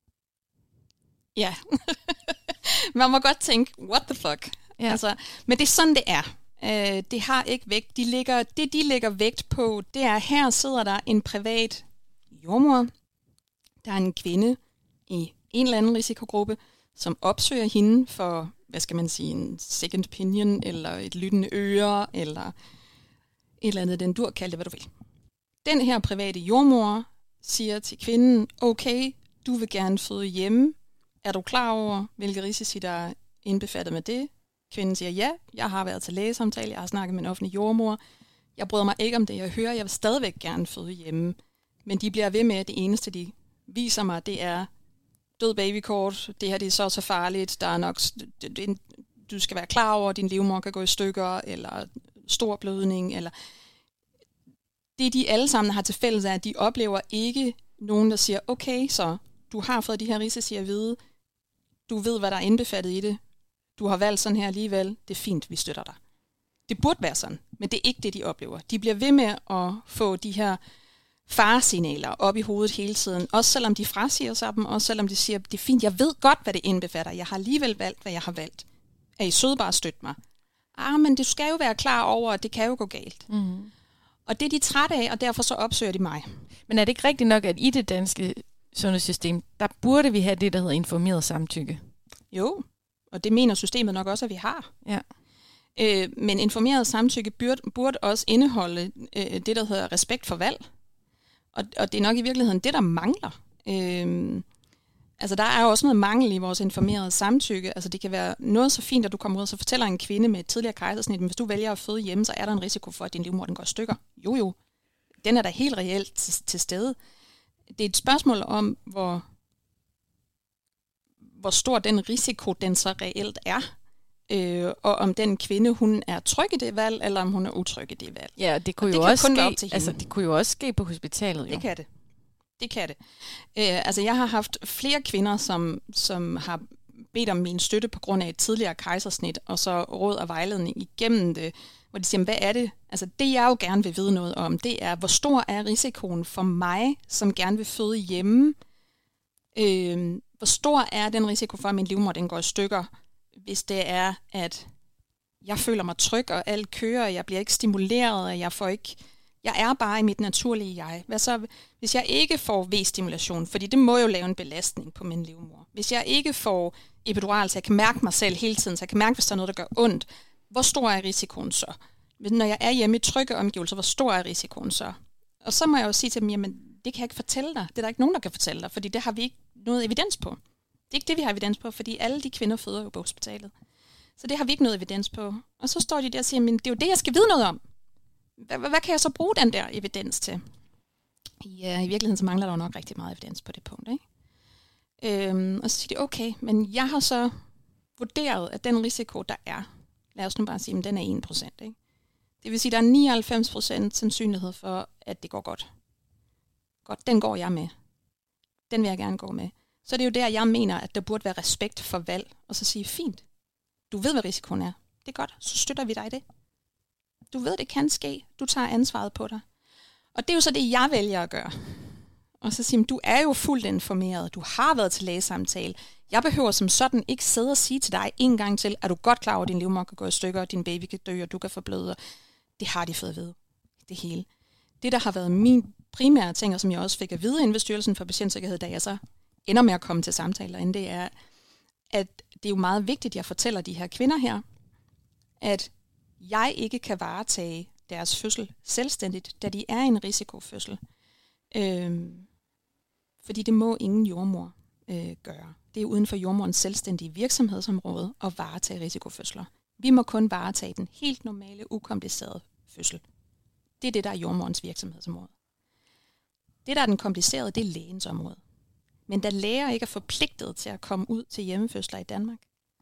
Ja. Man må godt tænke, what the fuck? Ja. Altså, men det er sådan, det er. Uh, det har ikke vægt. De ligger, det, de lægger vægt på, det er, her sidder der en privat jordmor. Der er en kvinde i en eller anden risikogruppe, som opsøger hende for, hvad skal man sige, en second opinion, eller et lyttende øre, eller et eller andet, den dur, kald det, hvad du vil. Den her private jordmor siger til kvinden, okay, du vil gerne føde hjemme. Er du klar over, hvilke risici, der er indbefattet med det? Kvinden siger, ja, jeg har været til lægesamtale, jeg har snakket med en offentlig jordmor. Jeg bryder mig ikke om det, jeg hører, jeg vil stadigvæk gerne føde hjemme. Men de bliver ved med, at det eneste, de viser mig, det er død babykort, det her det er så så farligt, der er nok, det, det, du skal være klar over, at din livmor kan gå i stykker, eller stor blødning, eller det de alle sammen har til fælles er, at de oplever ikke nogen, der siger, okay, så du har fået de her risici at vide, du ved, hvad der er indbefattet i det, du har valgt sådan her alligevel, det er fint, vi støtter dig. Det burde være sådan, men det er ikke det, de oplever. De bliver ved med at få de her faresignaler op i hovedet hele tiden, også selvom de frasiger sig dem, også selvom de siger, det er fint, jeg ved godt, hvad det indbefatter, jeg har alligevel valgt, hvad jeg har valgt. Er I søde bare at støtte mig? Ah, men du skal jo være klar over, at det kan jo gå galt. Mm. Og det er de trætte af, og derfor så opsøger de mig. Men er det ikke rigtigt nok, at i det danske sundhedssystem, der burde vi have det, der hedder informeret samtykke? Jo, og det mener systemet nok også, at vi har. Ja. Øh, men informeret samtykke burde, burde også indeholde øh, det, der hedder respekt for valg. Og, og det er nok i virkeligheden det, der mangler. Øh, altså der er jo også noget mangel i vores informerede samtykke. Altså det kan være noget så fint, at du kommer ud og så fortæller en kvinde med et tidligere kejsersnit, men hvis du vælger at føde hjemme, så er der en risiko for, at din livmoder den går i stykker. Jo jo, den er da helt reelt til, til stede. Det er et spørgsmål om, hvor, hvor stor den risiko, den så reelt er. Øh, og om den kvinde, hun er tryg i det valg, eller om hun er utryg i det valg. Ja, det kunne, jo, det også ske, altså, det kunne jo også ske på hospitalet. Jo. Det kan det. Det kan det. Øh, altså, jeg har haft flere kvinder, som, som har bedt om min støtte på grund af et tidligere kejsersnit, og så råd og vejledning igennem det, hvor de siger, hvad er det? Altså, det jeg jo gerne vil vide noget om, det er, hvor stor er risikoen for mig, som gerne vil føde hjemme? Øh, hvor stor er den risiko for, at min livmoder den går i stykker, hvis det er, at jeg føler mig tryg, og alt kører, og jeg bliver ikke stimuleret, og jeg får ikke, jeg er bare i mit naturlige jeg. Hvad så, hvis jeg ikke får V-stimulation, fordi det må jo lave en belastning på min livmor. Hvis jeg ikke får epidural, så jeg kan mærke mig selv hele tiden, så jeg kan mærke, hvis der er noget, der gør ondt, hvor stor er risikoen så? Når jeg er hjemme i trygge omgivelser, hvor stor er risikoen så? Og så må jeg jo sige til dem, jamen det kan jeg ikke fortælle dig. Det er der ikke nogen, der kan fortælle dig, fordi det har vi ikke noget evidens på. Det er ikke det, vi har evidens på, fordi alle de kvinder føder jo på hospitalet. Så det har vi ikke noget evidens på. Og så står de der og siger, men det er jo det, jeg skal vide noget om. Hvad, hvad kan jeg så bruge den der evidens til? Ja, i virkeligheden så mangler der jo nok rigtig meget evidens på det punkt, ikke? Øhm, og så siger de, okay, men jeg har så vurderet, at den risiko, der er, lad os nu bare sige, at den er en procent, ikke? Det vil sige, at der er nioghalvfems procent sandsynlighed for, at det går godt. Godt, den går jeg med. Den vil jeg gerne gå med. Så det er jo der, jeg mener, at der burde være respekt for valg, og så sige, fint, du ved, hvad risikoen er. Det er godt, så støtter vi dig i det. Du ved, det kan ske. Du tager ansvaret på dig. Og det er jo så det, jeg vælger at gøre. Og så sige, du er jo fuldt informeret. Du har været til lægesamtale. Jeg behøver som sådan ikke sidde og sige til dig en gang til, at du godt klar over, at din livmor kan gå i stykker, og din baby kan dø, og du kan forbløde. Det har de fået at vide. Det hele. Det, der har været min primære ting, og som jeg også fik at vide inden ved Styrelsen for Patientsikkerhed, da jeg så ender med at komme til samtaler inden, det er, at det er jo meget vigtigt, at jeg fortæller de her kvinder her, at jeg ikke kan varetage deres fødsel selvstændigt, da de er i en risikofødsel. Øhm, fordi det må ingen jordmor øh, gøre. Det er uden for jordmorens selvstændige virksomhedsområde at varetage risikofødsler. Vi må kun varetage den helt normale, ukomplicerede fødsel. Det er det, der er jordmorens virksomhedsområde. Det, der er den komplicerede, det er lægens område. Men da læger ikke er forpligtet til at komme ud til hjemmefødsler i Danmark,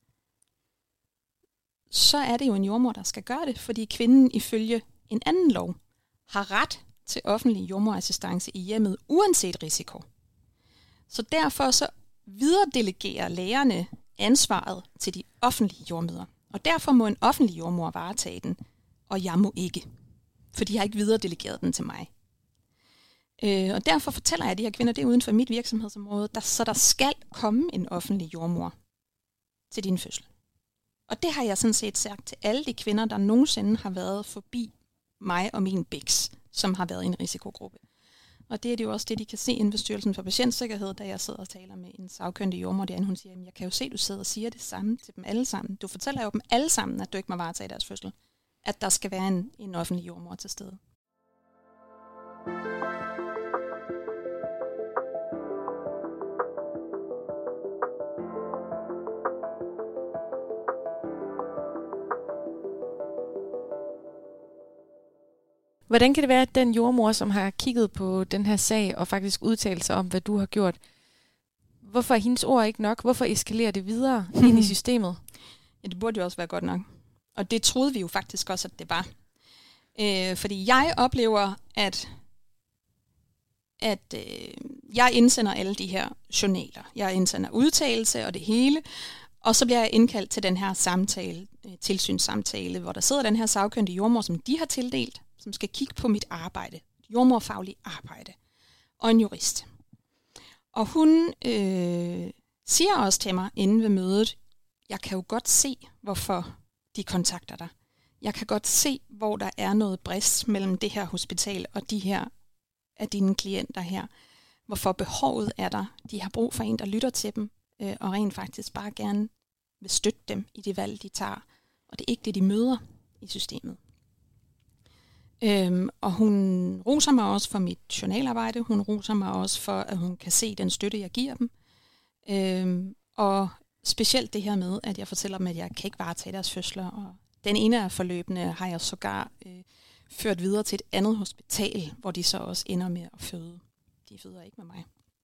så er det jo en jordmor, der skal gøre det, fordi kvinden ifølge en anden lov har ret til offentlig jordmorassistance i hjemmet, uanset risiko. Så derfor så videredelegerer lægerne ansvaret til de offentlige jordmødre. Og derfor må en offentlig jordmor varetage den, og jeg må ikke. For de har ikke videredelegeret den til mig. Øh, og derfor fortæller jeg de her kvinder, det er uden for mit virksomhedsområde, der, så der skal komme en offentlig jordmor til din fødsel. Og det har jeg sådan set sagt til alle de kvinder, der nogensinde har været forbi mig og min biks, som har været i en risikogruppe. Og det er det jo også det, de kan se inden ved Styrelsen for Patientsikkerhed, da jeg sidder og taler med en sagkyndig jordmor derinde. Hun siger, jeg kan jo se, at du sidder og siger det samme til dem alle sammen. Du fortæller jo dem alle sammen, at du ikke må varetage deres fødsel. At der skal være en, en offentlig jordmor til stede. Hvordan kan det være, at den jordmor, som har kigget på den her sag og faktisk udtalt sig om, hvad du har gjort, hvorfor er hendes ord ikke nok? Hvorfor eskalerer det videre ind i systemet? Ja, det burde jo også være godt nok. Og det troede vi jo faktisk også, at det var. Øh, fordi jeg oplever, at, at øh, jeg indsender alle de her journaler. Jeg indsender udtalelse og det hele. Og så bliver jeg indkaldt til den her samtale, tilsynssamtale, hvor der sidder den her sagkyndige jordmor, som de har tildelt, som skal kigge på mit arbejde, jordmorfaglig arbejde, og en jurist. Og hun øh, siger også til mig inden ved mødet, jeg kan jo godt se, hvorfor de kontakter dig. Jeg kan godt se, hvor der er noget brist mellem det her hospital og de her af dine klienter her. Hvorfor behovet er der. De har brug for en, der lytter til dem, øh, og rent faktisk bare gerne vil støtte dem i de valg, de tager. Og det er ikke det, de møder i systemet. Øhm, og hun roser mig også for mit journalarbejde. Hun roser mig også for, at hun kan se den støtte, jeg giver dem. Øhm, og specielt det her med, at jeg fortæller dem, at jeg kan ikke varetage deres fødsler. Og den ene af forløbene har jeg sågar øh, ført videre til et andet hospital, hvor de så også ender med at føde. De føder ikke med mig.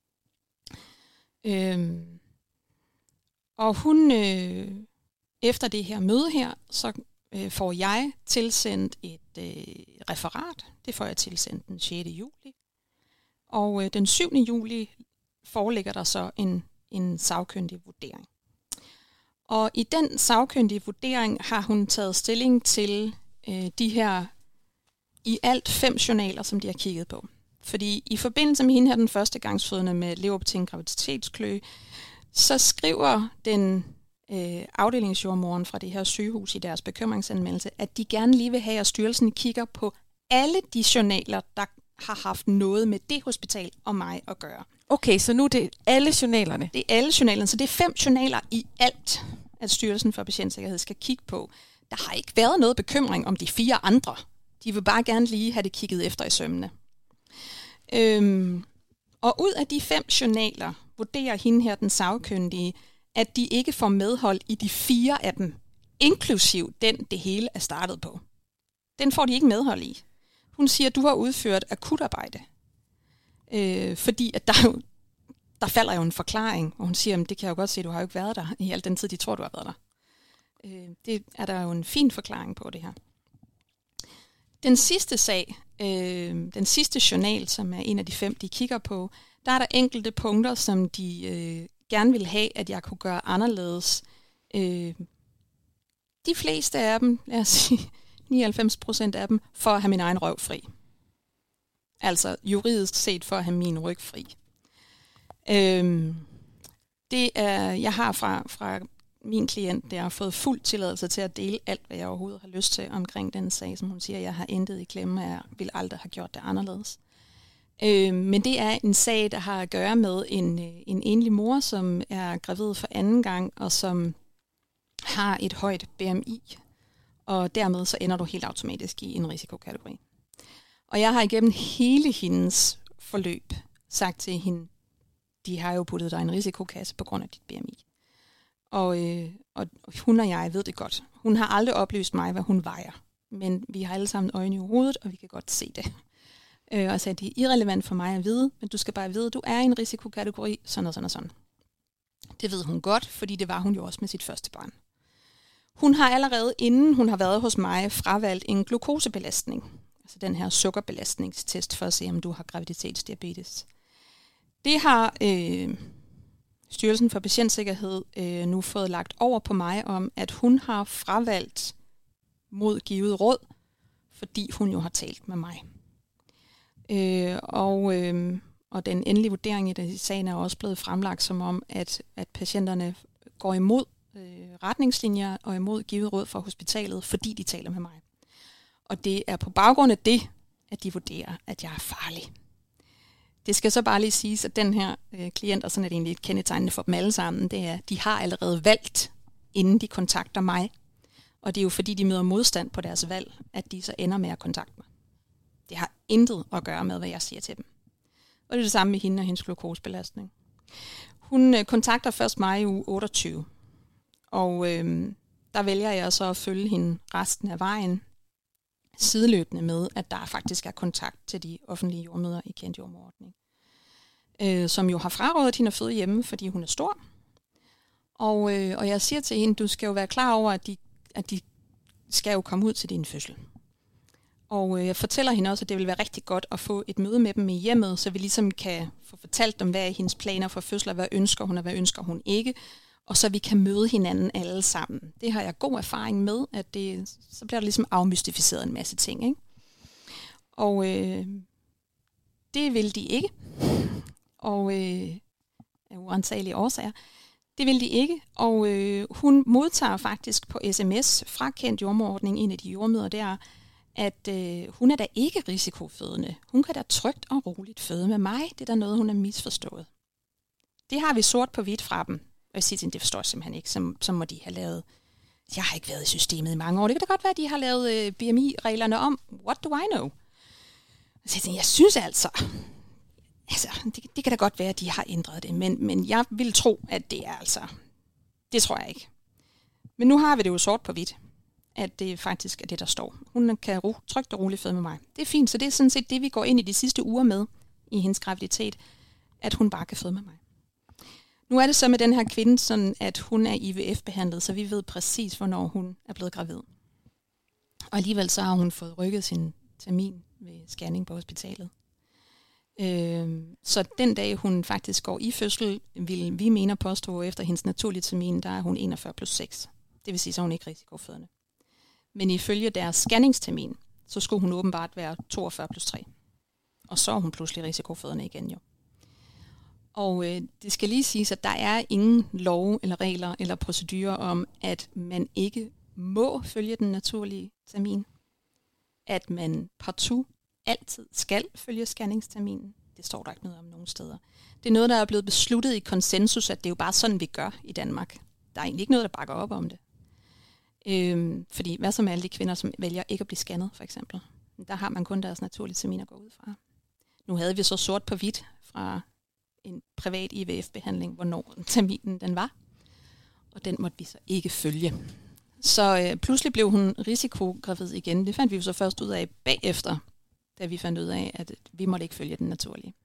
Øhm, og hun, øh, efter det her møde her, så øh, får jeg tilsendt et øh, referat. Det får jeg tilsendt den sjette juli. Og øh, den syvende juli foreligger der så en, en sagkyndig vurdering. Og i den sagkyndige vurdering har hun taget stilling til øh, de her i alt fem journaler, som de har kigget på. Fordi i forbindelse med hende her den første gangsfødende med leverbetinget graviditetskløe, så skriver den øh, afdelingsjordmoren fra det her sygehus i deres bekymringsanmeldelse, at de gerne lige vil have, at styrelsen kigger på alle de journaler, der har haft noget med det hospital og mig at gøre. Okay, så nu er det alle journalerne? Det er alle journalerne, så det er fem journaler i alt, at Styrelsen for Patientsikkerhed skal kigge på. Der har ikke været noget bekymring om de fire andre. De vil bare gerne lige have det kigget efter i sømmene. Øhm, og ud af de fem journaler vurderer hende her, den sagkyndige, at de ikke får medhold i de fire af dem, inklusiv den, det hele er startet på. Den får de ikke medhold i. Hun siger, at du har udført akutarbejde. Øh, fordi at der, jo, der falder jo en forklaring, og hun siger, at det kan jeg jo godt se, at du har jo ikke været der i al den tid, de tror, du har været der. Øh, det er der jo en fin forklaring på, det her. Den sidste sag, øh, den sidste journal, som er en af de fem, de kigger på, der er der enkelte punkter, som de øh, gerne vil have, at jeg kunne gøre anderledes. Øh, de fleste af dem, lad os sige nioghalvfems procent af dem, for at have min egen røv fri. Altså juridisk set for at have min ryg fri. Øh, det er, jeg har fra, fra min klient, der har fået fuld tilladelse til at dele alt, hvad jeg overhovedet har lyst til omkring den sag, som hun siger, jeg har intet i klemme, og jeg vil aldrig have gjort det anderledes. Øh, men det er en sag, der har at gøre med en, en enlig mor, som er gravid for anden gang, og som har et højt B M I, og dermed så ender du helt automatisk i en risikokategori. Og jeg har igennem hele hendes forløb sagt til hende, de har jo puttet dig i en risikokasse på grund af dit B M I. Og, øh, og hun og jeg ved det godt. Hun har aldrig oplyst mig, hvad hun vejer. Men vi har alle sammen øjne i hovedet, og vi kan godt se det. Øh, og så er det irrelevant for mig at vide, men du skal bare vide, at du er i en risikokategori, sådan og sådan og sådan. Det ved hun godt, fordi det var hun jo også med sit første barn. Hun har allerede, inden hun har været hos mig, fravalgt en glukosebelastning. Altså den her sukkerbelastningstest for at se, om du har graviditetsdiabetes. Det har øh, Styrelsen for Patientsikkerhed øh, nu fået lagt over på mig om, at hun har fravalgt mod givet råd, fordi hun jo har talt med mig. Øh, og, øh, og den endelige vurdering i den sagen er også blevet fremlagt som om, at, at patienterne går imod øh, retningslinjer og imod givet råd fra hospitalet, fordi de taler med mig. Og det er på baggrund af det, at de vurderer, at jeg er farlig. Det skal så bare lige siges, at den her øh, klient, og sådan er det egentlig et kendetegnende for dem alle sammen, det er, at de har allerede valgt, inden de kontakter mig. Og det er jo fordi, de møder modstand på deres valg, at de så ender med at kontakte mig. Det har intet at gøre med, hvad jeg siger til dem. Og det er det samme med hende og hendes glukosebelastning. Hun øh, kontakter først mig i uge otteogtyve. Og øh, der vælger jeg så at følge hende resten af vejen, sideløbende med, at der faktisk er kontakt til de offentlige jordmødre i kendt jordmorordning, øh, som jo har frarådet hende at føde hjemme, fordi hun er stor. Og, øh, og jeg siger til hende, du skal jo være klar over, at de, at de skal jo komme ud til din fødsel. Og øh, jeg fortæller hende også, at det vil være rigtig godt at få et møde med dem i hjemmet, så vi ligesom kan få fortalt dem, hvad er hendes planer for fødsler, hvad ønsker hun, og hvad ønsker hun ikke, og så vi kan møde hinanden alle sammen. Det har jeg god erfaring med, at det, så bliver der ligesom afmystificeret en masse ting, ikke? Og øh, det vil de ikke, og øh, af uansagelige årsager. Det vil de ikke, og øh, hun modtager faktisk på sms fra kendt jordmorordning, en af de jordmødre der, at øh, hun er da ikke risikofødende. Hun kan da trygt og roligt føde med mig. Det er da noget, hun er misforstået. Det har vi sort på hvidt fra dem. Og jeg siger til hende, det forstår jeg simpelthen ikke. Så, så må de have lavet... Jeg har ikke været i systemet i mange år. Det kan da godt være, at de har lavet øh, B M I-reglerne om. What do I know? Så jeg tænkte, jeg synes altså... Altså, det, det kan da godt være, at de har ændret det. Men, men jeg vil tro, at det er altså... Det tror jeg ikke. Men nu har vi det jo sort på hvidt, at det faktisk er det, der står. Hun kan ro, trygt og roligt føde med mig. Det er fint, så det er sådan set det, vi går ind i de sidste uger med i hendes graviditet, at hun bare kan føde med mig. Nu er det så med den her kvinde sådan, at hun er I V F-behandlet, så vi ved præcis, hvornår hun er blevet gravid. Og alligevel så har hun fået rykket sin termin ved scanning på hospitalet. Øh, så den dag, hun faktisk går i fødsel, vil vi mener påstå, efter hendes naturlige termin, der er hun enogfyrre plus seks. Det vil sige, så er hun ikke risikofødende. Men ifølge deres scanningstermin, så skulle hun åbenbart være toogfyrre plus tre. Og så er hun pludselig risikofødende igen jo. Og øh, det skal lige siges, at der er ingen lov eller regler eller procedurer om, at man ikke må følge den naturlige termin. At man partout altid skal følge scanningsterminen. Det står der ikke noget om nogen steder. Det er noget, der er blevet besluttet i konsensus, at det er jo bare sådan, vi gør i Danmark. Der er egentlig ikke noget, der bakker op om det. Øhm, fordi hvad så med alle de kvinder, som vælger ikke at blive scannet, for eksempel? Der har man kun deres naturlige termin at gå ud fra. Nu havde vi så sort på hvidt fra en privat I V F-behandling, hvornår terminen den var. Og den måtte vi så ikke følge. Så øh, pludselig blev hun risikogravid igen. Det fandt vi jo så først ud af bagefter, da vi fandt ud af, at vi måtte ikke følge den naturlige.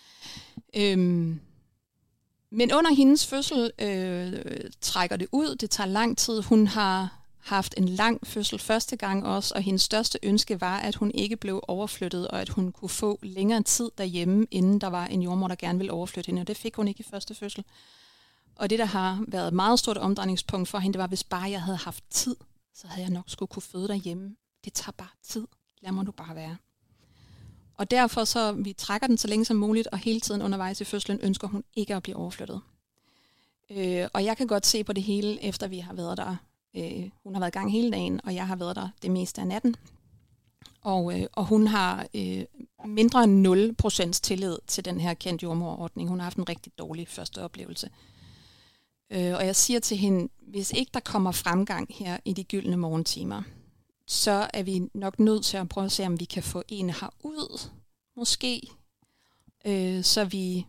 Øhm, men under hendes fødsel øh, trækker det ud. Det tager lang tid. Hun har haft en lang fødsel første gang også, og hendes største ønske var, at hun ikke blev overflyttet, og at hun kunne få længere tid derhjemme, inden der var en jordmor, der gerne ville overflytte hende. Og det fik hun ikke i første fødsel. Og det, der har været et meget stort omdrejningspunkt for hende, det var, hvis bare jeg havde haft tid, så havde jeg nok skulle kunne føde derhjemme. Det tager bare tid. Lad mig nu bare være. Og derfor så, vi trækker den så længe som muligt, og hele tiden undervejs i fødslen ønsker hun ikke at blive overflyttet. Øh, og jeg kan godt se på det hele, efter vi har været der. Øh, hun har været i gang hele dagen, og jeg har været der det meste af natten. Og, øh, og hun har øh, mindre end nul procent tillid til den her kendt jordmorordning. Hun har haft en rigtig dårlig første oplevelse. Øh, og jeg siger til hende, hvis ikke der kommer fremgang her i de gyldne morgentimer, så er vi nok nødt til at prøve at se, om vi kan få en herud, måske, øh, så vi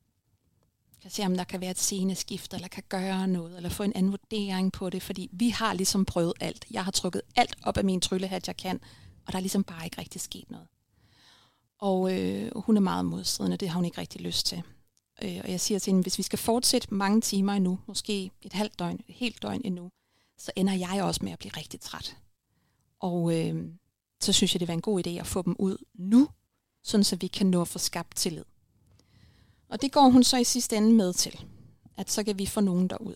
kan se, om der kan være et sceneskift, eller kan gøre noget, eller få en anden vurdering på det, fordi vi har ligesom prøvet alt. Jeg har trykket alt op af min tryllehat, jeg kan, og der er ligesom bare ikke rigtig sket noget. Og øh, hun er meget modstridende, det har hun ikke rigtig lyst til. Øh, og jeg siger til hende, hvis vi skal fortsætte mange timer endnu, måske et halvt døgn, et helt døgn endnu, så ender jeg også med at blive rigtig træt. Og øh, så synes jeg, det var en god idé at få dem ud nu, sådan så vi kan nå at få skabt tillid. Og det går hun så i sidste ende med til, at så kan vi få nogen derud.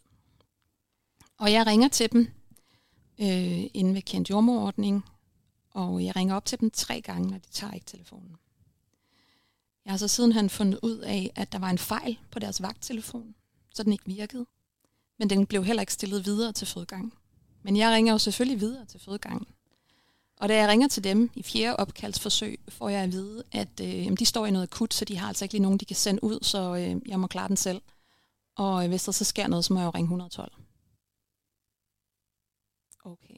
Og jeg ringer til dem øh, inde ved kendt jordmorordning, og jeg ringer op til dem tre gange, og de tager ikke telefonen. Jeg har så sidenhen fundet ud af, at der var en fejl på deres vagttelefon, så den ikke virkede. Men den blev heller ikke stillet videre til fødegangen. Men jeg ringer jo selvfølgelig videre til fødegangen. Og da jeg ringer til dem i fjerde opkaldsforsøg, får jeg at vide, at øh, jamen, de står i noget akut, så de har altså ikke lige nogen, de kan sende ud, så øh, jeg må klare den selv. Og øh, hvis der så sker noget, så må jeg jo ringe et hundrede og tolv. Okay.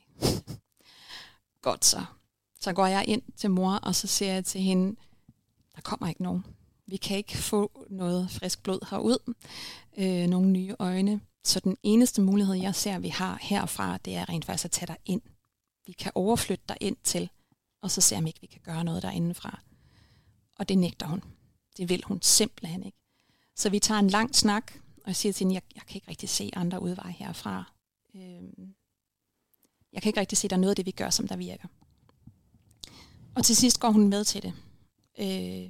Godt så. Så går jeg ind til mor, og så siger jeg til hende, der kommer ikke nogen. Vi kan ikke få noget frisk blod herud, øh, nogle nye øjne. Så den eneste mulighed, jeg ser, vi har herfra, det er rent faktisk at tage dig ind. Vi kan overflytte dig ind til, og så ser vi ikke, vi kan gøre noget derindefra. Og det nægter hun. Det vil hun simpelthen ikke. Så vi tager en lang snak, og jeg siger til hende, jeg, jeg kan ikke rigtig se andre udveje herfra. Øhm, jeg kan ikke rigtig se, at der er noget af det, vi gør, som der virker. Og til sidst går hun med til det. Øh,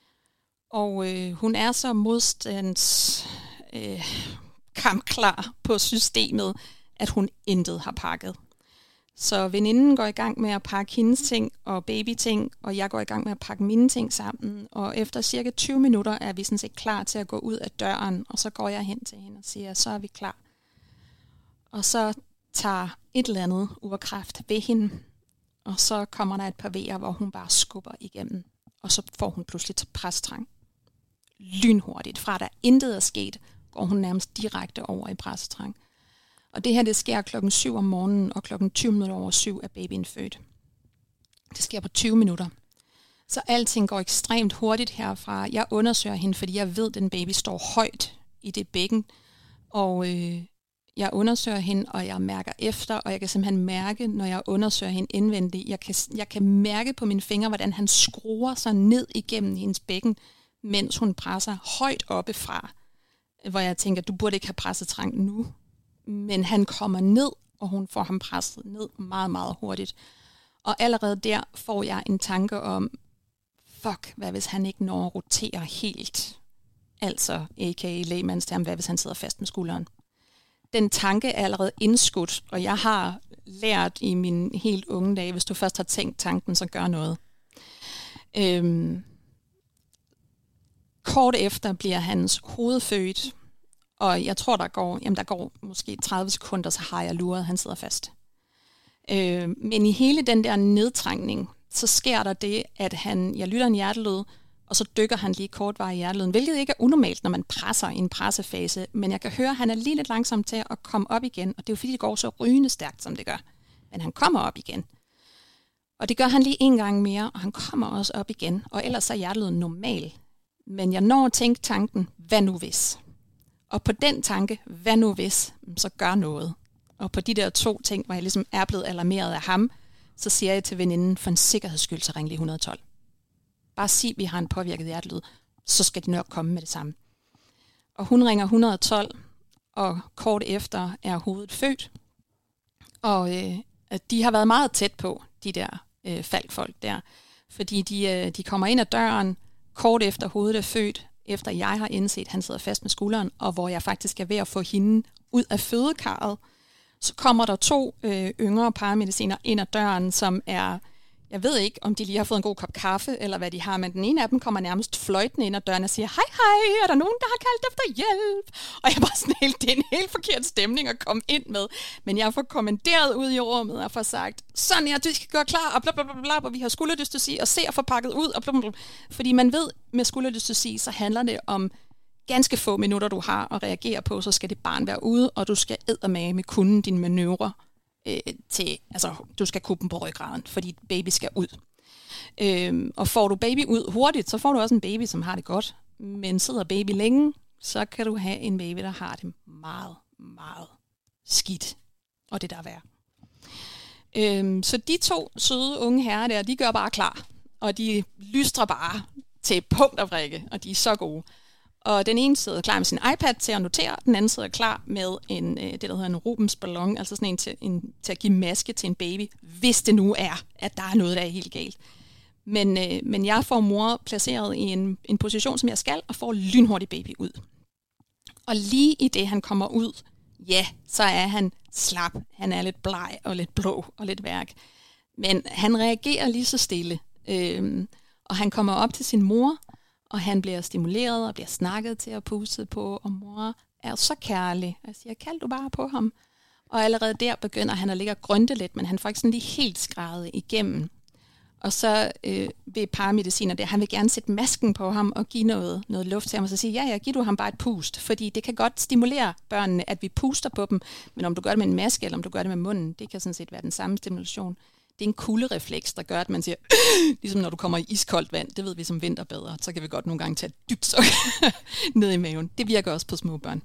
og øh, hun er så modstands øh, kampklar på systemet, at hun intet har pakket. Så veninden går i gang med at pakke hendes ting og babyting, og jeg går i gang med at pakke mine ting sammen. Og efter cirka tyve minutter er vi sådan set klar til at gå ud af døren, og så går jeg hen til hende og siger, så er vi klar. Og så tager et eller andet urkraft ved hende, og så kommer der et par vejer, hvor hun bare skubber igennem, og så får hun pludselig til presstrang. Lynhurtigt. Fra der intet er sket, går hun nærmest direkte over i presstrang. Og det her, det sker klokken syv om morgenen, og klokken tyve minutter over syv er babyen født. Det sker på tyve minutter. Så alting går ekstremt hurtigt herfra. Jeg undersøger hende, fordi jeg ved, at den baby står højt i det bækken. Og øh, jeg undersøger hende, og jeg mærker efter, og jeg kan simpelthen mærke, når jeg undersøger hende indvendigt, jeg kan, jeg kan mærke på mine fingre, hvordan han skruer sig ned igennem hendes bækken, mens hun presser højt oppefra. Hvor jeg tænker, du burde ikke have presset trang nu. Men han kommer ned, og hun får ham presset ned meget, meget hurtigt. Og allerede der får jeg en tanke om, fuck, hvad hvis han ikke når at rotere helt? Altså, a k a lægmandsterm, hvad hvis han sidder fast med skulderen? Den tanke er allerede indskudt, og jeg har lært i min helt unge dage, hvis du først har tænkt tanken, så gør noget. Øhm, kort efter bliver hans hoved født, og jeg tror, der går, jamen der går måske tredive sekunder, så har jeg luret, han sidder fast. Øh, men i hele den der nedtrængning, så sker der det, at han, jeg lytter en hjertelyd, og så dykker han lige kort vej i hjertelyden, hvilket ikke er unormalt, når man presser i en pressefase, men jeg kan høre, at han er lige lidt langsom til at komme op igen, og det er jo fordi, det går så rygende stærkt, som det gør. Men han kommer op igen. Og det gør han lige en gang mere, og han kommer også op igen. Og ellers er hjertet normal. Men jeg når at tænke tanken, hvad nu hvis? Og på den tanke, hvad nu hvis, så gør noget. Og på de der to ting, hvor jeg ligesom er blevet alarmeret af ham, så siger jeg til veninden, for en sikkerheds skyld, så ring lige et hundrede og tolv. Bare sig, at vi har en påvirket hjertelyd, så skal de nok komme med det samme. Og hun ringer et hundrede og tolv, og kort efter er hovedet født. Og øh, de har været meget tæt på, de der øh, falkfolk der. Fordi de, øh, de kommer ind ad døren, kort efter hovedet er født, efter jeg har indset, at han sidder fast med skulderen, og hvor jeg faktisk er ved at få hende ud af fødekarret, så kommer der to øh, yngre paramediciner ind ad døren, som er, jeg ved ikke, om de lige har fået en god kop kaffe, eller hvad de har, men den ene af dem kommer nærmest fløjtende ind ad døren og siger, hej hej, er der nogen, der har kaldt efter hjælp? Og jeg var sådan helt, det er en helt forkert stemning at komme ind med, men jeg får kommanderet ud i rummet og får sagt, sådan her, du skal gøre klar, og blablabla, og vi har skulderdystosi, og se at få pakket ud, og blablabla. Fordi man ved, med skulderdystosi, så handler det om ganske få minutter, du har at reagere på, så skal det barn være ude, og du skal eddermame med kunne dine manøvrer øh, til, altså du skal kunne dem på ryggraden, fordi baby skal ud. Øh, og får du baby ud hurtigt, så får du også en baby, som har det godt. Men sidder baby længe, så kan du have en baby, der har det meget, meget skidt. Og det der er værd. Øh, så de to søde unge herrer der, de gør bare klar. Og de lystrer bare til punkt og prikke, og de er så gode. Og den ene sidder klar med sin iPad til at notere, den anden sidder klar med en, det, der hedder en Rubens ballon, altså sådan en til, en til at give maske til en baby, hvis det nu er, at der er noget, der er helt galt. Men, øh, men jeg får mor placeret i en, en position, som jeg skal, og får lynhurtigt baby ud. Og lige i det, han kommer ud, ja, så er han slap. Han er lidt bleg og lidt blå og lidt værk. Men han reagerer lige så stille. Øh, og han kommer op til sin mor, og han bliver stimuleret og bliver snakket til at puste på, og mor er så kærlig. Jeg siger, kald du bare på ham. Og allerede der begynder han at ligge og grønte lidt, men han får ikke sådan lige helt skrædet igennem. Og så øh, vil paramediciner det, han vil gerne sætte masken på ham og give noget, noget luft til ham, og så sige, ja, ja, giv du ham bare et pust, fordi det kan godt stimulere børnene, at vi puster på dem, men om du gør det med en maske, eller om du gør det med munden, det kan sådan set være den samme stimulation. Det er en kulderefleks, der gør, at man siger, ligesom når du kommer i iskoldt vand, det ved vi som vinterbadere, så kan vi godt nogle gange tage et dybt suk ned i maven. Det virker også på små børn.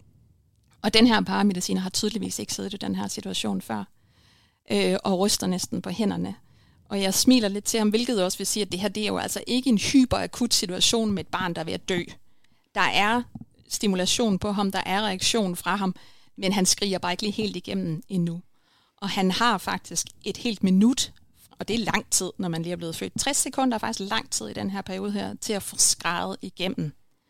Og den her paramediciner har tydeligvis ikke siddet i den her situation før, øh, og ryster næsten på hænderne. Og jeg smiler lidt til ham, hvilket også vil sige, at det her det er jo altså ikke en hyperakut situation med et barn, der er ved at dø. Der er stimulation på ham, der er reaktion fra ham, men han skriger bare ikke lige helt igennem endnu. Og han har faktisk et helt minut, og det er lang tid, når man lige er blevet født. tres sekunder er faktisk lang tid i den her periode her, til at få skrevet igennem.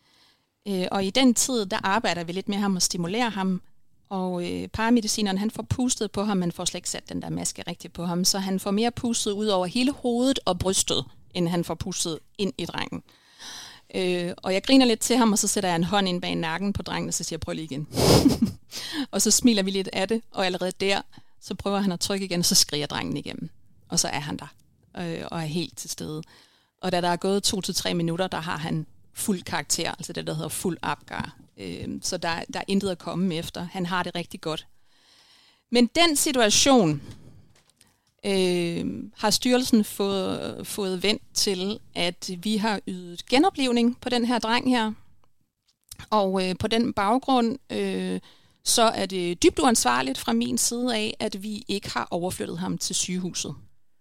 Øh, og i den tid, der arbejder vi lidt med ham og stimulerer ham. Og øh, paramedicineren, han får pustet på ham, men får slet ikke sat den der maske rigtigt på ham. Så han får mere pustet ud over hele hovedet og brystet, end han får pustet ind i drengen. Øh, og jeg griner lidt til ham, og så sætter jeg en hånd ind bag nakken på drengen, og så siger jeg, prøv lige igen. Og så smiler vi lidt af det, og allerede der, så prøver han at trykke igen, og så skriger drengen igennem. Og så er han der, øh, og er helt til stede. Og da der er gået to til tre minutter, der har han fuld karakter, altså det, der hedder fuld Apgar. Øh, så der, der er intet at komme efter. Han har det rigtig godt. Men den situation øh, har styrelsen fået, fået vendt til, at vi har ydet genoplivning på den her dreng her. Og øh, på den baggrund, øh, så er det dybt uansvarligt fra min side af, at vi ikke har overflyttet ham til sygehuset.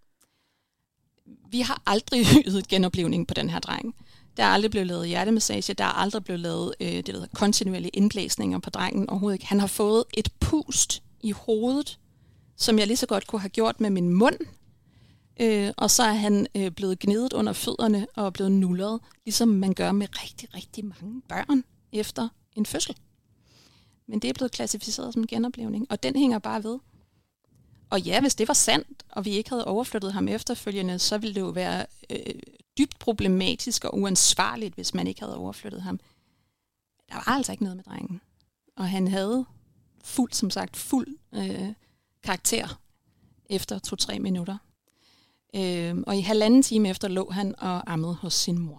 Vi har aldrig ydet genoplivning på den her dreng. Der er aldrig blevet lavet hjertemassage, der er aldrig blevet lavet øh, det, der hedder kontinuerlige indblæsninger på drengen overhovedet ikke. Han har fået et pust i hovedet, som jeg lige så godt kunne have gjort med min mund. Øh, og så er han øh, blevet gnedet under fødderne og blevet nullet, ligesom man gør med rigtig, rigtig mange børn efter en fødsel. Men det er blevet klassificeret som en genoplivning, og den hænger bare ved. Og ja, hvis det var sandt, og vi ikke havde overflyttet ham efterfølgende, så ville det jo være øh, dybt problematisk og uansvarligt, hvis man ikke havde overflyttet ham. Der var altså ikke noget med drengen. Og han havde fuld, som sagt, fuld øh, karakter efter to-tre minutter. Øh, og i halvanden time efter lå han og ammede hos sin mor.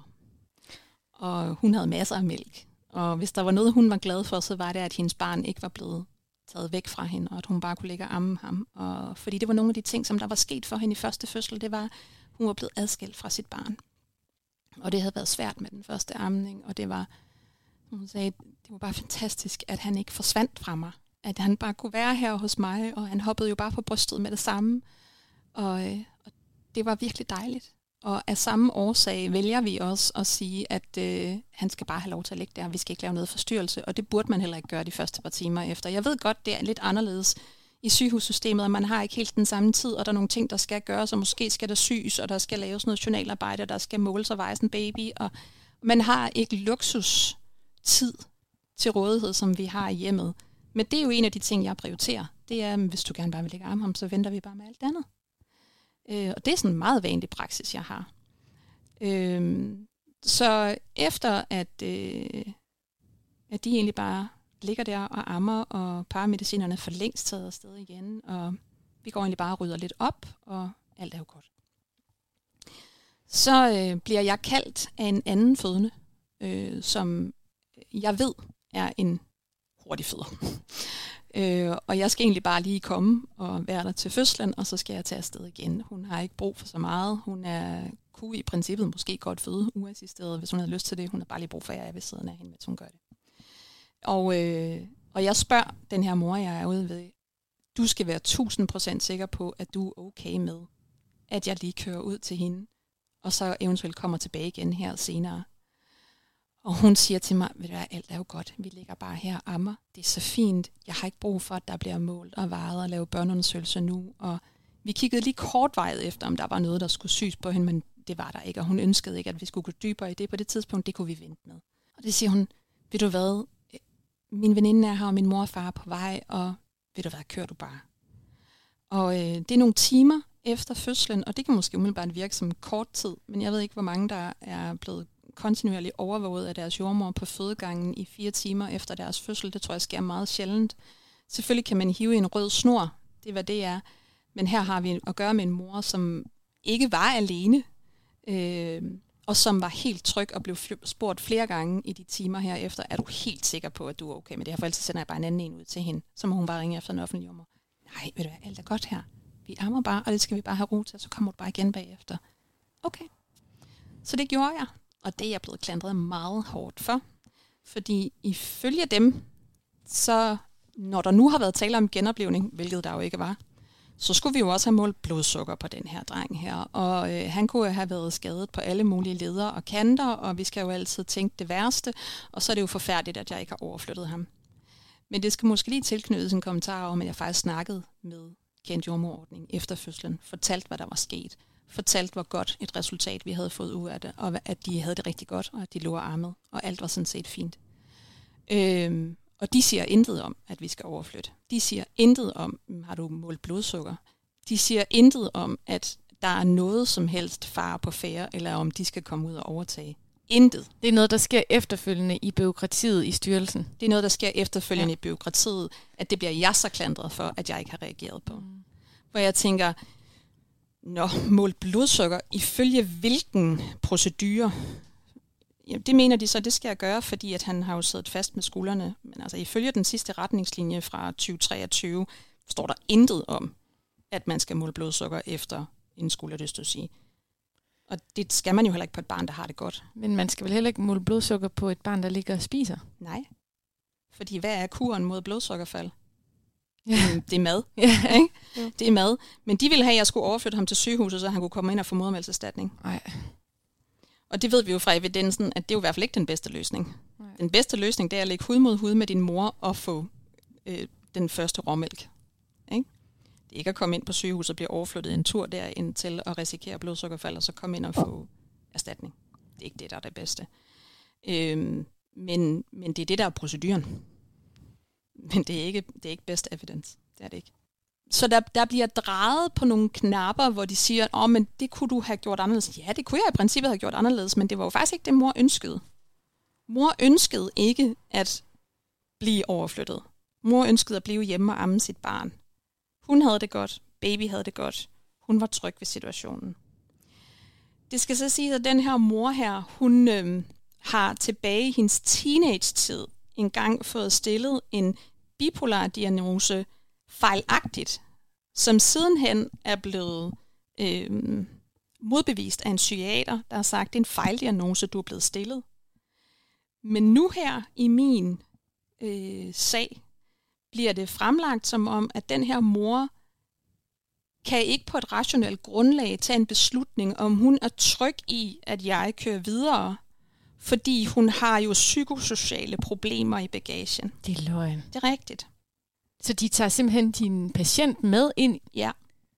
Og hun havde masser af mælk. Og hvis der var noget, hun var glad for, så var det, at hendes barn ikke var blevet taget væk fra hende, og at hun bare kunne ligge og amme ham. Og, fordi det var nogle af de ting, som der var sket for hende i første fødsel, det var, at hun var blevet adskilt fra sit barn. Og det havde været svært med den første amning, og det var, hun sagde, det var bare fantastisk, at han ikke forsvandt fra mig. At han bare kunne være her hos mig, og han hoppede jo bare på brystet med det samme. Og, øh, og det var virkelig dejligt. Og af samme årsag vælger vi også at sige, at øh, han skal bare have lov til at ligge der, vi skal ikke lave noget forstyrrelse, og det burde man heller ikke gøre de første par timer efter. Jeg ved godt, det er lidt anderledes i sygehussystemet, og man har ikke helt den samme tid, og der er nogle ting, der skal gøres, og måske skal der syes, og der skal laves noget journalarbejde, og der skal måles og vejes en baby, og man har ikke luksus tid til rådighed, som vi har i hjemmet. Men det er jo en af de ting, jeg prioriterer. Det er, hvis du gerne bare vil lægge arm ham, så venter vi bare med alt andet. Øh, og det er sådan en meget vanlig praksis, jeg har. Øh, så efter at, øh, at de egentlig bare ligger der og ammer, og paramedicinerne for længst taget afsted igen, og vi går egentlig bare og rydder lidt op, og alt er jo godt. Så øh, bliver jeg kaldt af en anden fødende, øh, som jeg ved er en hurtig føder. øh, og jeg skal egentlig bare lige komme og være der til fødslen, og så skal jeg tage afsted igen. Hun har ikke brug for så meget. Hun er, kunne i princippet måske godt føde uassisteret, hvis hun havde lyst til det. Hun har bare lige brug for, at jeg er ved siden af hende, hvis hun gør det. Og, øh, og jeg spørger den her mor, jeg er ude ved, du skal være tusind procent sikker på, at du er okay med, at jeg lige kører ud til hende, og så eventuelt kommer tilbage igen her senere. Og hun siger til mig, ved du hvad, alt er jo godt, vi ligger bare her og ammer, det er så fint, jeg har ikke brug for, at der bliver målt og vejet og lavet børneundersøgelser nu. Og vi kiggede lige kortvejet efter, om der var noget, der skulle syes på hende, men det var der ikke, og hun ønskede ikke, at vi skulle gå dybere i det på det tidspunkt, det kunne vi vente med. Og det siger hun, ved du hvad, min veninde er her, og min mor og far er på vej, og ved du hvad, kører du bare. Og øh, det er nogle timer efter fødslen, og det kan måske umiddelbart virke som kort tid, men jeg ved ikke, hvor mange der er blevet kontinuerligt overvåget af deres jordemoder på fødegangen i fire timer efter deres fødsel. Det tror jeg sker meget sjældent. Selvfølgelig kan man hive en rød snor, det er hvad det er, men her har vi at gøre med en mor, som ikke var alene, øh, og som var helt tryg og blev spurgt flere gange i de timer her efter, er du helt sikker på, at du er okay med det her? For ellers sender jeg bare en anden en ud til hende, så må hun bare ringe efter en offentlig jordemoder. Nej, ved du hvad, alt er godt her. Vi ammer bare, og det skal vi bare have ro til, så kommer du bare igen bagefter. Okay. Så det gjorde jeg, og det er jeg blevet klandret meget hårdt for. Fordi ifølge dem, så når der nu har været tale om genoplevning, hvilket der jo ikke var, så skulle vi jo også have målt blodsukker på den her dreng her. Og øh, han kunne have været skadet på alle mulige leder og kanter, og vi skal jo altid tænke det værste, og så er det jo forfærdeligt, at jeg ikke har overflyttet ham. Men det skal måske lige tilknyttes en kommentar om, at jeg faktisk snakkede med kendt jordmorordning efter fødslen, fortalt, hvad der var sket, fortalt, hvor godt et resultat vi havde fået ud af det, og at de havde det rigtig godt, og at de lå og armede, og alt var sådan set fint. Øhm, og de siger intet om, at vi skal overflytte. De siger intet om, har du målt blodsukker? De siger intet om, at der er noget som helst fare på færre, eller om de skal komme ud og overtage. Intet. Det er noget, der sker efterfølgende i bureaukratiet i styrelsen. Det er noget, der sker efterfølgende ja. i bureaukratiet, at det bliver jeg så klandret for, at jeg ikke har reageret på. Mm. Hvor jeg tænker, nå, målt blodsukker, ifølge hvilken procedure? Ja, det mener de så, det skal jeg gøre, fordi at han har jo siddet fast med skuldrene. Men altså ifølge den sidste retningslinje fra tyve treogtyve, står der intet om, at man skal måle blodsukker efter en skulderdystosi. Og det skal man jo heller ikke på et barn, der har det godt. Men man skal vel heller ikke måle blodsukker på et barn, der ligger og spiser? Nej. Fordi hvad er kuren mod blodsukkerfald? Ja. Det er mad. Ja. Ikke? Ja. Det er mad. Men de ville have, at jeg skulle overflytte ham til sygehuset, så han kunne komme ind og få modermælkserstatning. Nej. Og det ved vi jo fra evidensen, at det er jo i hvert fald ikke den bedste løsning. Nej. Den bedste løsning, det er at lægge hud mod hud med din mor og få øh, den første råmælk. Ikke? Det er ikke at komme ind på sygehuset og blive overflyttet en tur derind til at risikere blodsukkerfald, og så komme ind og få erstatning. Det er ikke det, der er det bedste. Øhm, men, men det er det, der er proceduren. Men det er ikke, det er ikke best evidence. Det er det ikke. Så der, der bliver drejet på nogle knapper, hvor de siger, åh, men det kunne du have gjort anderledes. Ja, det kunne jeg i princippet have gjort anderledes, men det var jo faktisk ikke det, mor ønskede. Mor ønskede ikke at blive overflyttet. Mor ønskede at blive hjemme og amme sit barn. Hun havde det godt. Baby havde det godt. Hun var tryg ved situationen. Det skal så sige, at den her mor her, hun øh, har tilbage i hendes teenage-tid engang fået stillet en bipolar diagnose fejlagtigt, som sidenhen er blevet øh, modbevist af en psykiater, der har sagt, det er en fejldiagnose, du er blevet stillet. Men nu her i min øh, sag, bliver det fremlagt som om, at den her mor kan ikke på et rationelt grundlag tage en beslutning, om hun er tryg i, at jeg kører videre, fordi hun har jo psykosociale problemer i bagagen. Det er løgn. Det er rigtigt. Så de tager simpelthen din patient med ind? Ja.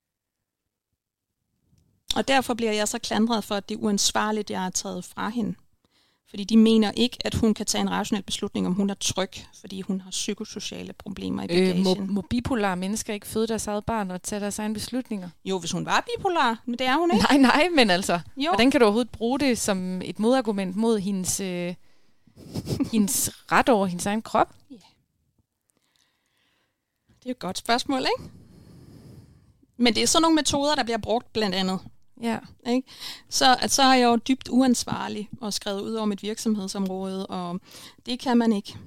Og derfor bliver jeg så klandret for, at det er uansvarligt, jeg har taget fra hende. Fordi de mener ikke, at hun kan tage en rationel beslutning, om hun er tryg, fordi hun har psykosociale problemer i bagagen. Øh, må, må bipolare mennesker ikke føde deres eget barn og tage deres egne beslutninger? Jo, hvis hun var bipolar, men det er hun ikke. Nej, nej, men altså, jo. Hvordan kan du overhovedet bruge det som et modargument mod hendes, øh, hendes ret over hendes egen krop? Ja. Det er et godt spørgsmål, ikke? Men det er sådan nogle metoder, der bliver brugt blandt andet. Ja. Ikke? Så, at så er jeg jo dybt uansvarlig og skrevet ud over mit virksomhedsområde, og det kan man ikke.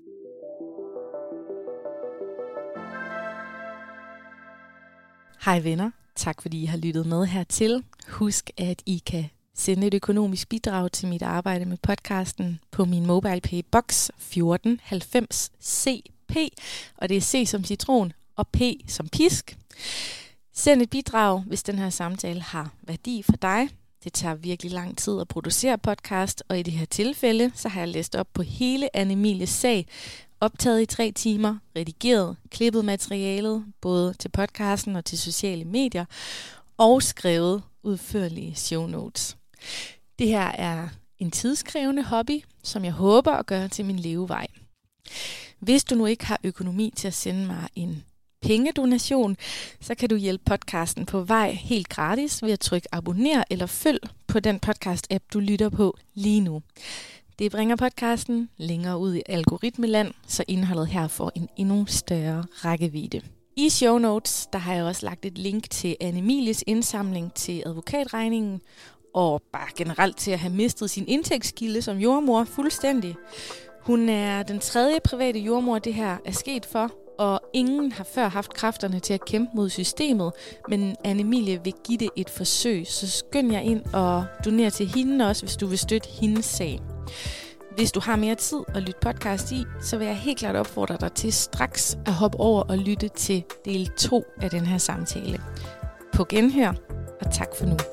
Hej venner, tak fordi I har lyttet med hertil. Husk, at I kan sende et økonomisk bidrag til mit arbejde med podcasten på min MobilePay box fjorten halvfems C P, og det er C som citron og P som pisk. Send et bidrag, hvis den her samtale har værdi for dig. Det tager virkelig lang tid at producere podcast, og i det her tilfælde, så har jeg læst op på hele Anne-Emilies sag, optaget i tre timer, redigeret, klippet materialet, både til podcasten og til sociale medier, og skrevet udførlige show notes. Det her er en tidskrævende hobby, som jeg håber at gøre til min levevej. Hvis du nu ikke har økonomi til at sende mig en pengedonation, så kan du hjælpe podcasten på vej helt gratis ved at trykke abonner eller følg på den podcast-app, du lytter på lige nu. Det bringer podcasten længere ud i algoritmeland, så indholdet her får en endnu større rækkevidde. I show notes, der har jeg også lagt et link til Anne-Emilies indsamling til advokatregningen, og bare generelt til at have mistet sin indtægtskilde som jordmor fuldstændig. Hun er den tredje private jordmor, det her er sket for, og ingen har før haft kræfterne til at kæmpe mod systemet, men Anne-Emilie vil give det et forsøg, så skynd jer ind og doner til hende også, hvis du vil støtte hendes sag. Hvis du har mere tid at lytte podcast i, så vil jeg helt klart opfordre dig til straks at hoppe over og lytte til del to af den her samtale. På genhør, og tak for nu.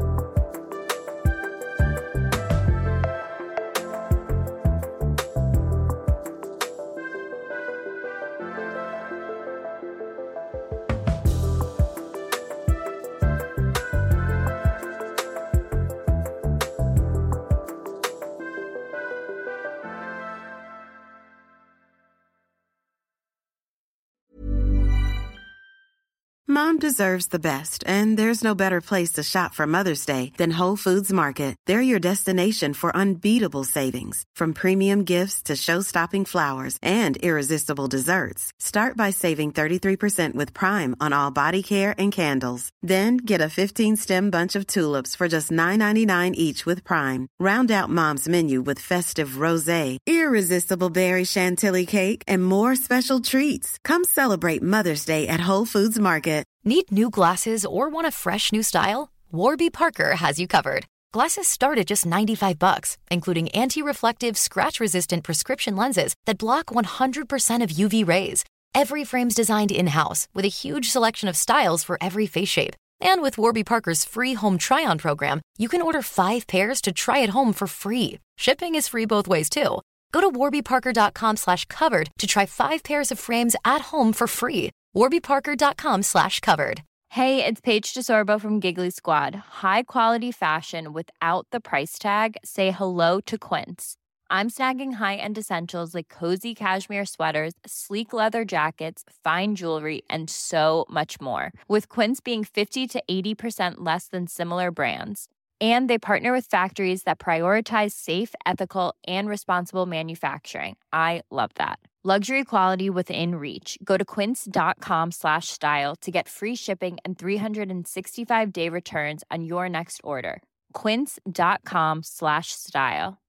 Mom deserves the best, and there's no better place to shop for Mother's Day than Whole Foods Market. They're your destination for unbeatable savings, from premium gifts to show-stopping flowers and irresistible desserts. Start by saving thirty-three percent with Prime on all body care and candles. Then get a fifteen-stem bunch of tulips for just nine ninety-nine each with Prime. Round out Mom's menu with festive rosé, irresistible berry chantilly cake, and more special treats. Come celebrate Mother's Day at Whole Foods Market. Need new glasses or want a fresh new style? Warby Parker has you covered. Glasses start at just ninety-five bucks, including anti-reflective, scratch-resistant prescription lenses that block one hundred percent of U V rays. Every frame's designed in-house with a huge selection of styles for every face shape. And with Warby Parker's free home try-on program, you can order five pairs to try at home for free. Shipping is free both ways, too. Go to warbyparker.com slash covered to try five pairs of frames at home for free. warbyparker.com slash covered. Hey, it's Paige DeSorbo from Giggly Squad. High quality fashion without the price tag. Say hello to Quince. I'm snagging high-end essentials like cozy cashmere sweaters, sleek leather jackets, fine jewelry, and so much more. With Quince being fifty to eighty percent less than similar brands. And they partner with factories that prioritize safe, ethical, and responsible manufacturing. I love that. Luxury quality within reach. Go to quince.com slash style to get free shipping and three sixty-five day returns on your next order. Quince.com slash style.